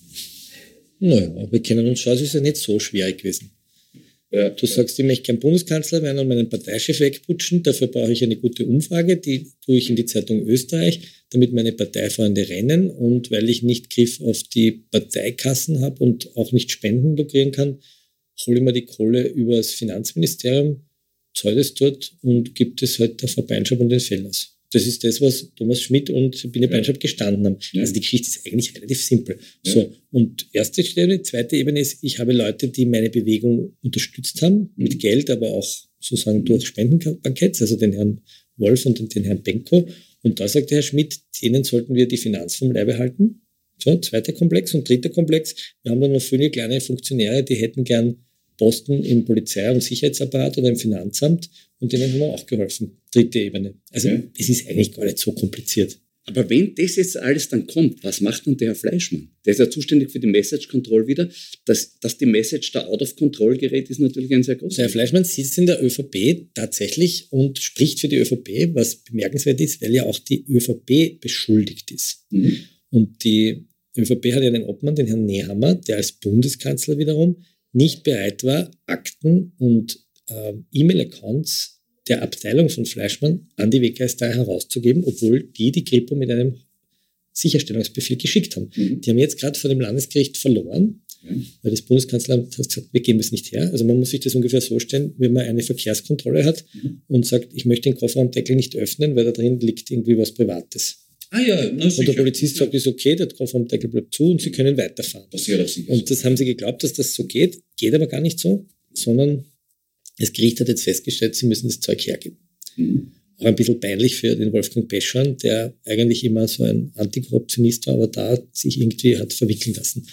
Naja, wir kennen uns schon, es ist ja nicht so schwer gewesen. Ja. Du sagst, ich möchte kein Bundeskanzler werden und meinen Parteichef wegputschen, dafür brauche ich eine gute Umfrage, die tue ich in die Zeitung Österreich, damit meine Parteifreunde rennen, und weil ich nicht Griff auf die Parteikassen habe und auch nicht Spenden lukrieren kann, hole ich mir die Kohle über das Finanzministerium, zahle es dort und gibt es halt der Frau Beinschab und den Fellners. Das ist das, was Thomas Schmidt und Sabine ja. Beinschab gestanden haben. Ja. Also die Geschichte ist eigentlich relativ simpel. Ja. So, und erste Ebene, zweite Ebene ist, ich habe Leute, die meine Bewegung unterstützt haben, mhm. mit Geld, aber auch sozusagen mhm. durch Spendenbanketts, also den Herrn Wolf und den, den Herrn Benko. Und da sagt der Herr Schmidt, denen sollten wir die Finanz vom Leibe halten. So, zweiter Komplex. Und dritter Komplex, wir haben dann noch viele kleine Funktionäre, die hätten gern Posten im Polizei- und Sicherheitsapparat oder im Finanzamt, und denen haben wir auch geholfen. Dritte Ebene. Also ja. Es ist eigentlich gar nicht so kompliziert. Aber wenn das jetzt alles dann kommt, was macht dann der Herr Fleischmann? Der ist ja zuständig für die Message Control wieder. Dass, dass die Message da out of control gerät, ist natürlich ein sehr großes. Der Herr Fleischmann sitzt in der ÖVP tatsächlich und spricht für die ÖVP, was bemerkenswert ist, weil ja auch die ÖVP beschuldigt ist. Mhm. Und die ÖVP hat ja einen Obmann, den Herrn Nehammer, der als Bundeskanzler wiederum nicht bereit war, Akten und äh, E-Mail-Accounts der Abteilung von Fleischmann an die W K S tA herauszugeben, obwohl die die Kripo mit einem Sicherstellungsbefehl geschickt haben. Mhm. Die haben jetzt gerade vor dem Landesgericht verloren, mhm. weil das Bundeskanzleramt hat gesagt, wir geben es nicht her. Also man muss sich das ungefähr so stellen, wenn man eine Verkehrskontrolle hat mhm. und sagt, ich möchte den Kofferraumdeckel nicht öffnen, weil da drin liegt irgendwie was Privates. Ah ja, na, und der Polizist sagt, ist okay, der Kofferraumdeckel bleibt zu und sie können weiterfahren. Das auch sicher und das haben sie geglaubt, dass das so geht, geht aber gar nicht so, sondern das Gericht hat jetzt festgestellt, sie müssen das Zeug hergeben. Mhm. Auch ein bisschen peinlich für den Wolfgang Peschorn, der eigentlich immer so ein Antikorruptionist war, aber da sich irgendwie hat verwickeln lassen.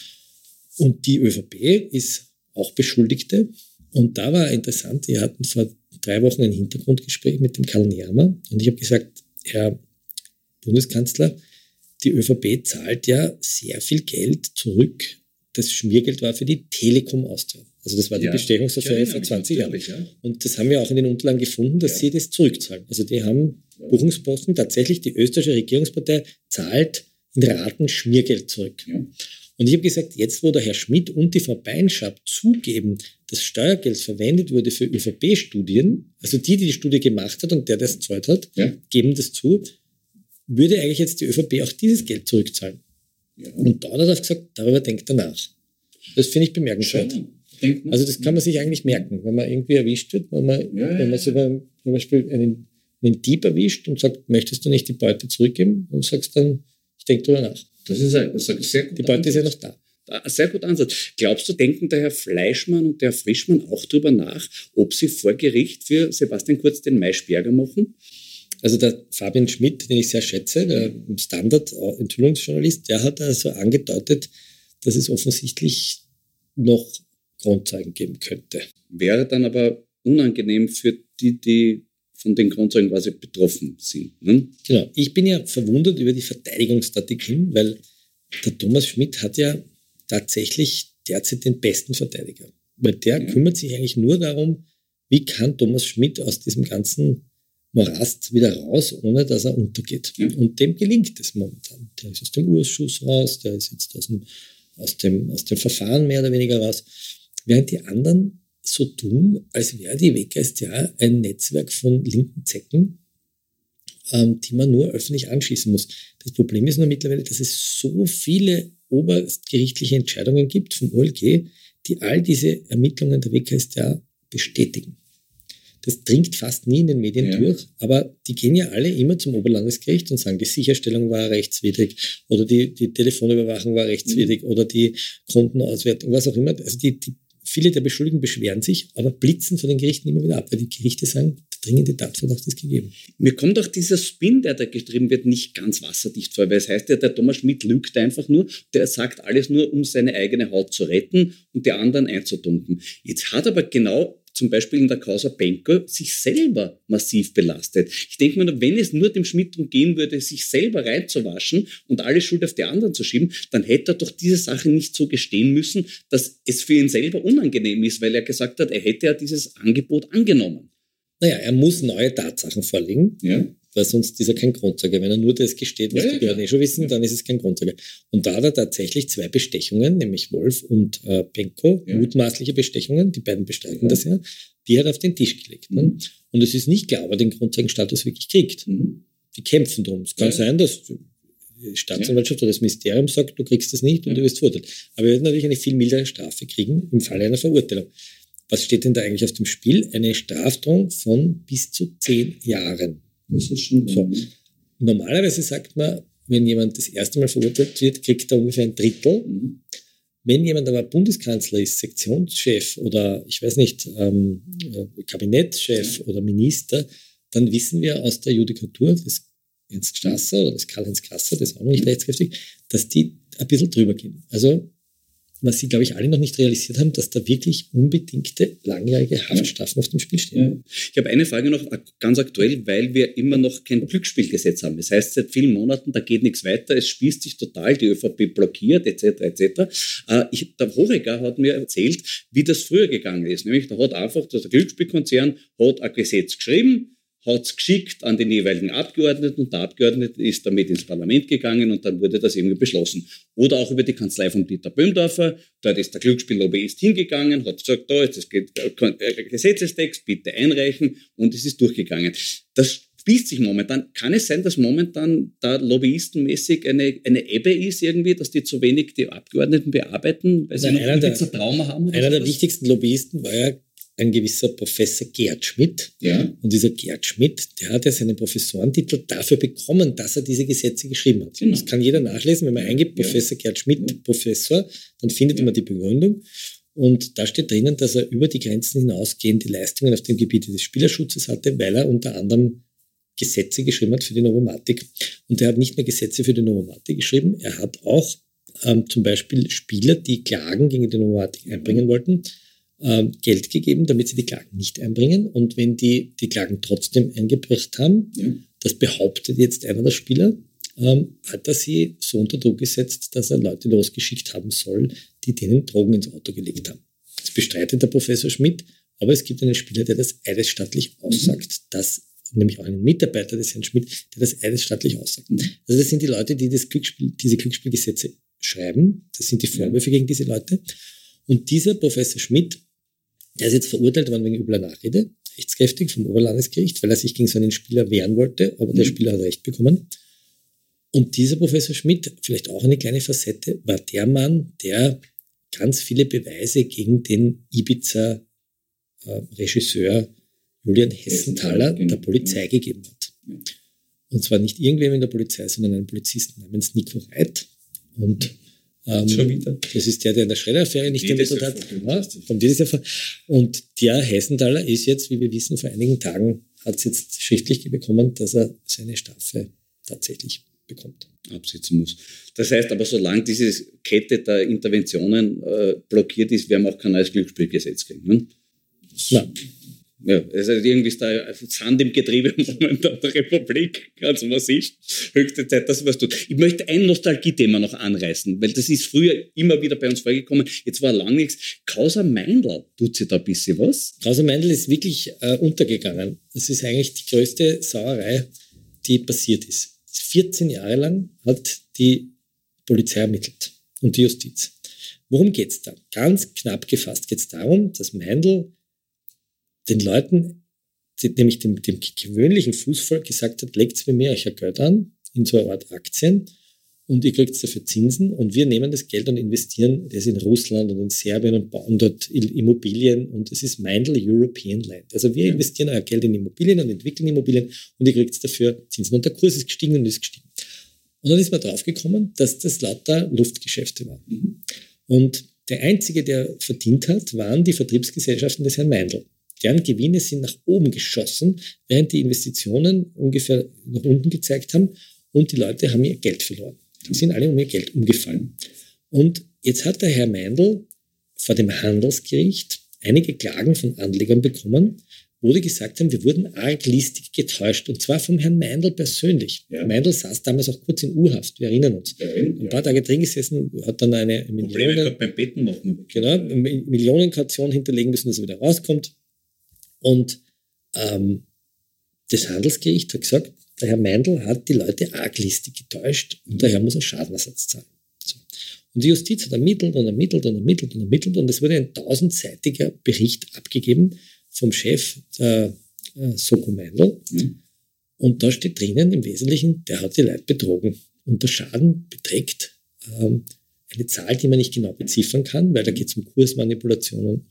Und die ÖVP ist auch Beschuldigte. Und da war interessant, wir hatten vor drei Wochen ein Hintergrundgespräch mit dem Karl Nehammer und ich habe gesagt, Herr Bundeskanzler, die ÖVP zahlt ja sehr viel Geld zurück. Das Schmiergeld war für die Telekom Austria. Also das war die ja. Bestechungsaffäre vor zwanzig Jahren. Ja. Und das haben wir auch in den Unterlagen gefunden, dass ja. sie das zurückzahlen. Also die haben ja. Buchungsposten, tatsächlich die österreichische Regierungspartei zahlt in Raten Schmiergeld zurück. Ja. Und ich habe gesagt, jetzt wo der Herr Schmidt und die Frau Beinschab zugeben, dass Steuergeld verwendet wurde für ÖVP-Studien, also die, die die Studie gemacht hat und der, der das gezahlt hat, ja. geben das zu, würde eigentlich jetzt die ÖVP auch dieses Geld zurückzahlen. Ja. Und da hat er gesagt, darüber denkt er nach. Das finde ich bemerkenswert. Also das kann man sich eigentlich merken, wenn man irgendwie erwischt wird, wenn man, ja, wenn man so beim, zum Beispiel einen, einen Dieb erwischt und sagt, möchtest du nicht die Beute zurückgeben? Und sagst dann, ich denke darüber nach. Das ist ein, das ist ein sehr guter Die Beute Ansatz. Ist ja noch da. Ein sehr guter Ansatz. Glaubst du, denken der Herr Fleischmann und der Herr Frischmann auch darüber nach, ob sie vor Gericht für Sebastian Kurz den Maischberger machen? Also der Fabian Schmidt, den ich sehr schätze, der Standard-Enthüllungsjournalist, der hat also angedeutet, dass es offensichtlich noch Grundzeugen geben könnte. Wäre dann aber unangenehm für die, die von den Grundzeugen quasi betroffen sind. Ne? Genau. Ich bin ja verwundert über die Verteidigungsstrategien, weil der Thomas Schmidt hat ja tatsächlich derzeit den besten Verteidiger. Weil der ja. kümmert sich eigentlich nur darum, wie kann Thomas Schmidt aus diesem ganzen Morast wieder raus, ohne dass er untergeht. Ja. Und dem gelingt es momentan. Der ist aus dem Urschuss raus, der ist jetzt aus dem, aus dem, aus dem Verfahren mehr oder weniger raus. Während die anderen so tun, als wäre die W K S tA ein Netzwerk von linken Zecken, ähm, die man nur öffentlich anschießen muss. Das Problem ist nur mittlerweile, dass es so viele obergerichtliche Entscheidungen gibt vom O L G, die all diese Ermittlungen der W K S tA bestätigen. Das dringt fast nie in den Medien ja. durch, aber die gehen ja alle immer zum Oberlandesgericht und sagen, die Sicherstellung war rechtswidrig oder die, die Telefonüberwachung war rechtswidrig mhm. oder die Kundenauswertung, was auch immer. Also die, die, viele der Beschuldigten beschweren sich, aber blitzen von den Gerichten immer wieder ab, weil die Gerichte sagen, der dringende Tatverdacht ist gegeben. Mir kommt auch dieser Spin, der da geschrieben wird, nicht ganz wasserdicht vor, weil es heißt ja, der Thomas Schmidt lügt einfach nur, der sagt alles nur, um seine eigene Haut zu retten und die anderen einzudumpen. Jetzt hat aber genau zum Beispiel in der Causa Benko sich selber massiv belastet. Ich denke mir, wenn es nur dem Schmidt darum gehen würde, sich selber reinzuwaschen und alle Schuld auf die anderen zu schieben, dann hätte er doch diese Sache nicht so gestehen müssen, dass es für ihn selber unangenehm ist, weil er gesagt hat, er hätte ja dieses Angebot angenommen. Naja, er muss neue Tatsachen vorlegen, ja. weil sonst ist er kein Grundzeuge. Wenn er nur das gesteht, was ja, die Behörden eh schon wissen, ja. dann ist es kein Grundzeuge. Und da hat er tatsächlich zwei Bestechungen, nämlich Wolf und äh, Benko, ja. mutmaßliche Bestechungen, die beiden bestreiten ja. das ja, die hat er auf den Tisch gelegt. Ne? Mhm. Und es ist nicht klar, ob er den Grundzeugenstatus wirklich kriegt. Mhm. Die kämpfen drum. Es kann ja. sein, dass die Staatsanwaltschaft ja. oder das Ministerium sagt, du kriegst das nicht und ja. du wirst verurteilt. Aber er wird natürlich eine viel mildere Strafe kriegen im Falle einer Verurteilung. Was steht denn da eigentlich auf dem Spiel? Eine Strafdrohung von bis zu zehn Jahren. Das ist schon so. Normalerweise sagt man, wenn jemand das erste Mal verurteilt wird, kriegt er ungefähr ein Drittel. Mhm. Wenn jemand aber Bundeskanzler ist, Sektionschef oder, ich weiß nicht, ähm, Kabinettschef ja. oder Minister, dann wissen wir aus der Judikatur des Ernst Strasser oder des Karl-Heinz Krasser, das ist auch noch nicht rechtskräftig, dass die ein bisschen drüber gehen. Also was sie, glaube ich, alle noch nicht realisiert haben, dass da wirklich unbedingte, langjährige Haftstrafen auf dem Spiel stehen. Ja. Ich habe eine Frage noch ganz aktuell, weil wir immer noch kein Glücksspielgesetz haben. Das heißt, seit vielen Monaten, da geht nichts weiter, es spießt sich total, die ÖVP blockiert, et cetera et cetera. Äh, ich, der Horecker hat mir erzählt, wie das früher gegangen ist. Nämlich, da hat einfach der Glücksspielkonzern hat ein Gesetz geschrieben, hat es geschickt an den jeweiligen Abgeordneten und der Abgeordnete ist damit ins Parlament gegangen und dann wurde das irgendwie beschlossen. Oder auch über die Kanzlei von Dieter Böhmdorfer, dort ist der Glücksspiel-Lobbyist hingegangen, hat gesagt, da ist das Gesetzestext, bitte einreichen und es ist durchgegangen. Das spießt sich momentan. Kann es sein, dass momentan da lobbyistenmäßig eine, eine Ebbe ist irgendwie, dass die zu wenig die Abgeordneten bearbeiten, weil sie Nein, noch ein bisschen Trauma haben? Einer der wichtigsten Lobbyisten war ja ein gewisser Professor Gerd Schmidt. Ja. Und dieser Gerd Schmidt, der hat ja seinen Professorentitel dafür bekommen, dass er diese Gesetze geschrieben hat. Genau. Das kann jeder nachlesen, wenn man eingibt, ja. Professor Gerd Schmidt, ja. Professor, dann findet ja. man die Begründung. Und da steht drinnen, dass er über die Grenzen hinausgehende Leistungen auf dem Gebiet des Spielerschutzes hatte, weil er unter anderem Gesetze geschrieben hat für die Novomatic. Und er hat nicht nur Gesetze für die Novomatic geschrieben, er hat auch ähm, zum Beispiel Spieler, die Klagen gegen die Novomatic einbringen wollten, ähm, Geld gegeben, damit sie die Klagen nicht einbringen. Und wenn die die Klagen trotzdem eingebracht haben, ja. das behauptet jetzt einer der Spieler, ähm, hat er sie so unter Druck gesetzt, dass er Leute losgeschickt haben soll, die denen Drogen ins Auto gelegt haben. Das bestreitet der Professor Schmidt, aber es gibt einen Spieler, der das eidesstattlich aussagt, mhm. dass nämlich auch einen Mitarbeiter des Herrn Schmidt, der das eidesstattlich aussagt. Mhm. Also das sind die Leute, die das Glücksspiel, diese Glücksspielgesetze schreiben. Das sind die Vorwürfe ja. gegen diese Leute. Und dieser Professor Schmidt, der ist jetzt verurteilt worden wegen übler Nachrede, rechtskräftig vom Oberlandesgericht, weil er sich gegen so einen Spieler wehren wollte, aber mhm. der Spieler hat Recht bekommen. Und dieser Professor Schmidt, vielleicht auch eine kleine Facette, war der Mann, der ganz viele Beweise gegen den Ibiza-Regisseur Julian Hessenthaler genau. der Polizei gegeben hat. Und zwar nicht irgendwem in der Polizei, sondern einen Polizisten namens Nico Reit. Und ähm, Schon wieder. das ist der, der in der Schredder-Affäre nicht ermittelt hat. Ja, von dieses Jahr vor. Und der Hessenthaler ist jetzt, wie wir wissen, vor einigen Tagen hat es jetzt schriftlich bekommen, dass er seine Strafe tatsächlich bekommt. Absitzen muss. Das heißt aber, solange diese Kette der Interventionen äh, blockiert ist, werden wir auch kein neues Glücksspielgesetz kriegen. Ne? Nein. Ja, also irgendwie ist da Sand im Getriebe momentan der Republik, ganz massiv. Höchste Zeit, dass was tut. Ich möchte ein Nostalgie-Thema noch anreißen, weil das ist früher immer wieder bei uns vorgekommen. Jetzt war lang nichts. Causa Meindl, tut sich da ein bisschen was? Causa Meindl ist wirklich äh, untergegangen. Das ist eigentlich die größte Sauerei, die passiert ist. vierzehn Jahre lang hat die Polizei ermittelt und die Justiz. Worum geht's da? Ganz knapp gefasst geht es darum, dass Meindl den Leuten, nämlich dem, dem gewöhnlichen Fußvolk gesagt hat, legt bei mir euch ein Geld an, in so einer Art Aktien, und ihr kriegt dafür Zinsen und wir nehmen das Geld und investieren das in Russland und in Serbien und bauen dort Immobilien und es ist Meindl European Land. Also wir investieren euer Geld in Immobilien und entwickeln Immobilien und ihr kriegt dafür Zinsen. Und der Kurs ist gestiegen und ist gestiegen. Und dann ist man draufgekommen, dass das lauter Luftgeschäfte waren. Mhm. Und der Einzige, der verdient hat, waren die Vertriebsgesellschaften des Herrn Meindl. Deren Gewinne sind nach oben geschossen, während die Investitionen ungefähr nach unten gezeigt haben und die Leute haben ihr Geld verloren. Die sind alle um ihr Geld umgefallen. Und jetzt hat der Herr Meindl vor dem Handelsgericht einige Klagen von Anlegern bekommen, wo die gesagt haben, wir wurden arglistig getäuscht. Und zwar vom Herrn Meindl persönlich. Ja. Meindl saß damals auch kurz in U-Haft, wir erinnern uns. Ja, ja. Ein paar Tage drin gesessen, hat dann eine Millionen, beim Betten machen. Genau, Millionenkaution hinterlegen müssen, dass er wieder rauskommt. Und ähm, das Handelsgericht hat gesagt, der Herr Meindl hat die Leute arglistig getäuscht und daher muss er Schadenersatz zahlen. So. Und die Justiz hat ermittelt und ermittelt und ermittelt und ermittelt und es wurde ein tausendseitiger Bericht abgegeben vom Chef der äh, Soko Meindl. Mhm. Und da steht drinnen im Wesentlichen, der hat die Leute betrogen. Und der Schaden beträgt ähm, eine Zahl, die man nicht genau beziffern kann, weil da geht es um Kursmanipulationen.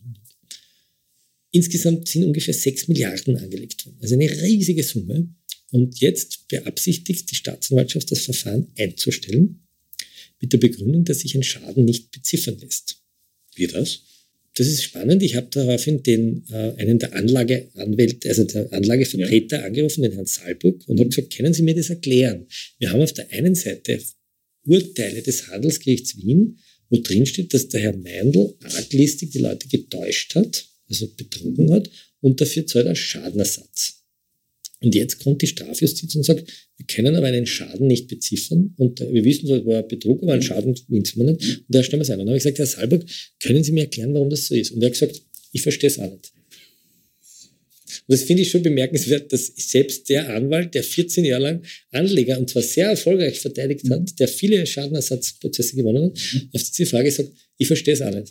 Insgesamt sind ungefähr sechs Milliarden angelegt worden. Also eine riesige Summe. Und jetzt beabsichtigt die Staatsanwaltschaft, das Verfahren einzustellen, mit der Begründung, dass sich ein Schaden nicht beziffern lässt. Wie das? Das ist spannend. Ich habe daraufhin den, äh, einen der Anlageanwälte, also der Anlagevertreter ja. angerufen, den Herrn Salburg, und habe gesagt, können Sie mir das erklären? Wir haben auf der einen Seite Urteile des Handelsgerichts Wien, wo drin steht, dass der Herr Meindl arglistig die Leute getäuscht hat, also betrogen hat, und dafür zahlt er Schadenersatz. Und jetzt kommt die Strafjustiz und sagt, wir können aber einen Schaden nicht beziffern und wir wissen, es war Betrug, aber einen Schaden wissen wir nicht. Und da stellen wir es ein. Und dann habe ich gesagt, Herr Salburg, können Sie mir erklären, warum das so ist? Und er hat gesagt, ich verstehe es auch nicht. das finde ich schon bemerkenswert, dass selbst der Anwalt, der vierzehn Jahre lang Anleger und zwar sehr erfolgreich verteidigt mhm. hat, der viele Schadenersatzprozesse gewonnen hat, mhm. auf diese Frage sagt, ich verstehe es auch nicht.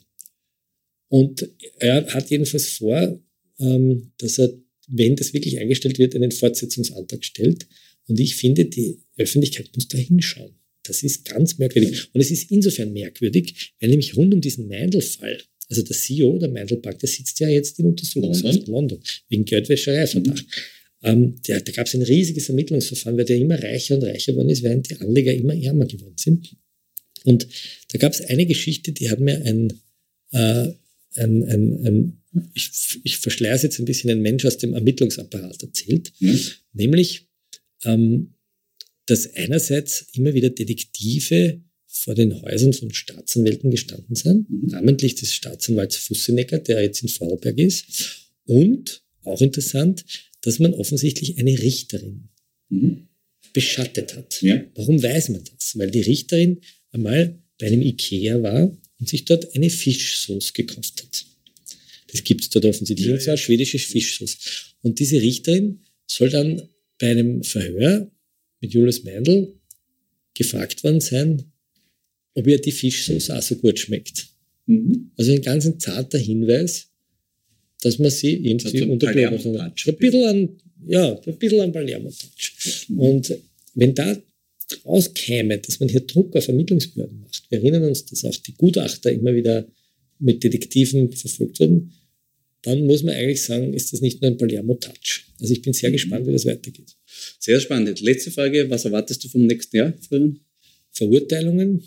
Und er hat jedenfalls vor, ähm, dass er, wenn das wirklich eingestellt wird, einen Fortsetzungsantrag stellt. Und ich finde, die Öffentlichkeit muss da hinschauen. Das ist ganz merkwürdig. Und es ist insofern merkwürdig, weil nämlich rund um diesen Meindl-Fall, also der C E O der Meindl Bank, der sitzt ja jetzt in Untersuchungshaft in London, wegen Geldwäschereiverdacht. Mhm. Ähm, der, da gab es ein riesiges Ermittlungsverfahren, weil der immer reicher und reicher geworden ist, während die Anleger immer ärmer geworden sind. Und da gab es eine Geschichte, die hat mir ein, äh, ein, ein, ein ich, ich verschleiere es jetzt ein bisschen, ein Mensch aus dem Ermittlungsapparat erzählt, mhm. nämlich, ähm, dass einerseits immer wieder Detektive vor den Häusern von Staatsanwälten gestanden sind, mhm. namentlich des Staatsanwalts Fussenegger, der jetzt in Vorarlberg ist. Und, auch interessant, dass man offensichtlich eine Richterin mhm. beschattet hat. Ja. Warum weiß man das? Weil die Richterin einmal bei einem Ikea war und sich dort eine Fischsauce gekauft hat. Das gibt es dort offensichtlich, ja, und zwar ja. schwedische Fischsauce. Und diese Richterin soll dann bei einem Verhör mit Julius Meindl gefragt worden sein, ob ihr die Fischsauce auch so gut schmeckt. Mhm. Also ein ganz ein zarter Hinweis, dass man sie irgendwie so unter Beobachtung hat. Ein bisschen an, ja, ein bisschen an Palermo-Touch. Mhm. Und wenn da rauskäme, dass man hier Druck auf Ermittlungsbehörden macht, wir erinnern uns, dass auch die Gutachter immer wieder mit Detektiven verfolgt wurden, dann muss man eigentlich sagen, ist das nicht nur ein Palermo-Touch. Also ich bin sehr mhm. gespannt, wie das weitergeht. Sehr spannend. Letzte Frage, was erwartest du vom nächsten Jahr, Florian? Verurteilungen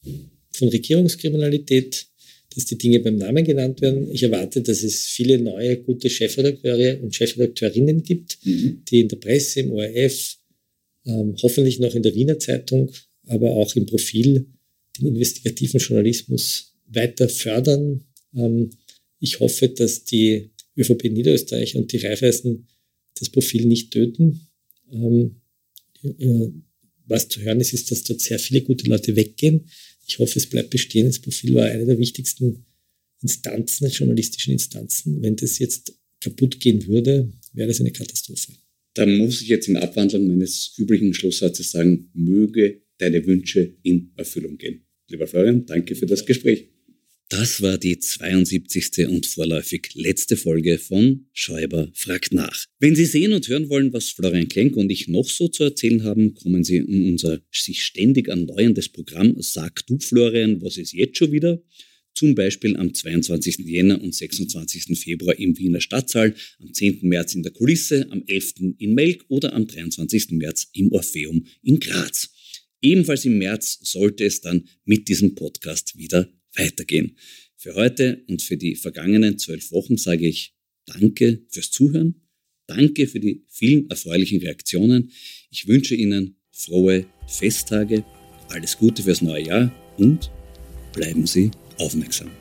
von Regierungskriminalität, dass die Dinge beim Namen genannt werden. Ich erwarte, dass es viele neue, gute Chefredakteure und Chefredakteurinnen gibt, mhm. die in der Presse, im O R F, ähm, hoffentlich noch in der Wiener Zeitung, aber auch im Profil den investigativen Journalismus weiter fördern. Ähm, ich hoffe, dass die ÖVP Niederösterreich und die Raiffeisen das Profil nicht töten. Ähm, äh, was zu hören ist, ist, dass dort sehr viele gute Leute weggehen. Ich hoffe, es bleibt bestehen. Das Profil war eine der wichtigsten Instanzen, journalistischen Instanzen. Wenn das jetzt kaputt gehen würde, wäre das eine Katastrophe. Da muss ich jetzt in Abwandlung meines üblichen Schlusssatzes sagen, möge deine Wünsche in Erfüllung gehen. Lieber Florian, danke für das Gespräch. Das war die zweiundsiebzigste und vorläufig letzte Folge von Schäuber fragt nach. Wenn Sie sehen und hören wollen, was Florian Klenk und ich noch so zu erzählen haben, kommen Sie in unser sich ständig erneuerndes Programm Sag du, Florian, was ist jetzt schon wieder? Zum Beispiel am zweiundzwanzigsten Jänner und sechsundzwanzigsten Februar im Wiener Stadtsaal, am zehnten März in der Kulisse, am elften in Melk oder am dreiundzwanzigsten März im Orpheum in Graz. Ebenfalls im März sollte es dann mit diesem Podcast wieder weitergehen. Für heute und für die vergangenen zwölf Wochen sage ich Danke fürs Zuhören, danke für die vielen erfreulichen Reaktionen. Ich wünsche Ihnen frohe Festtage, alles Gute fürs neue Jahr und bleiben Sie aufmerksam.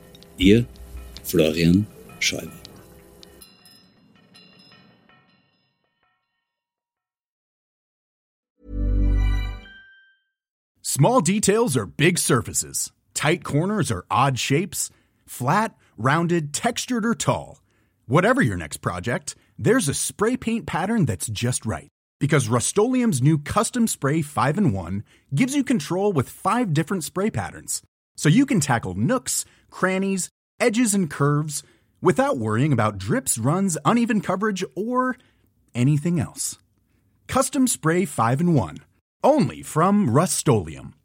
Ihr Florian Schäuber. Small details are big surfaces. Tight corners or odd shapes. Flat, rounded, textured, or tall. Whatever your next project, there's a spray paint pattern that's just right. Because Rust-Oleum's new Custom Spray five in one gives you control with five different spray patterns. So you can tackle nooks, crannies, edges, and curves without worrying about drips, runs, uneven coverage, or anything else. Custom Spray five in one. Only from Rust-Oleum.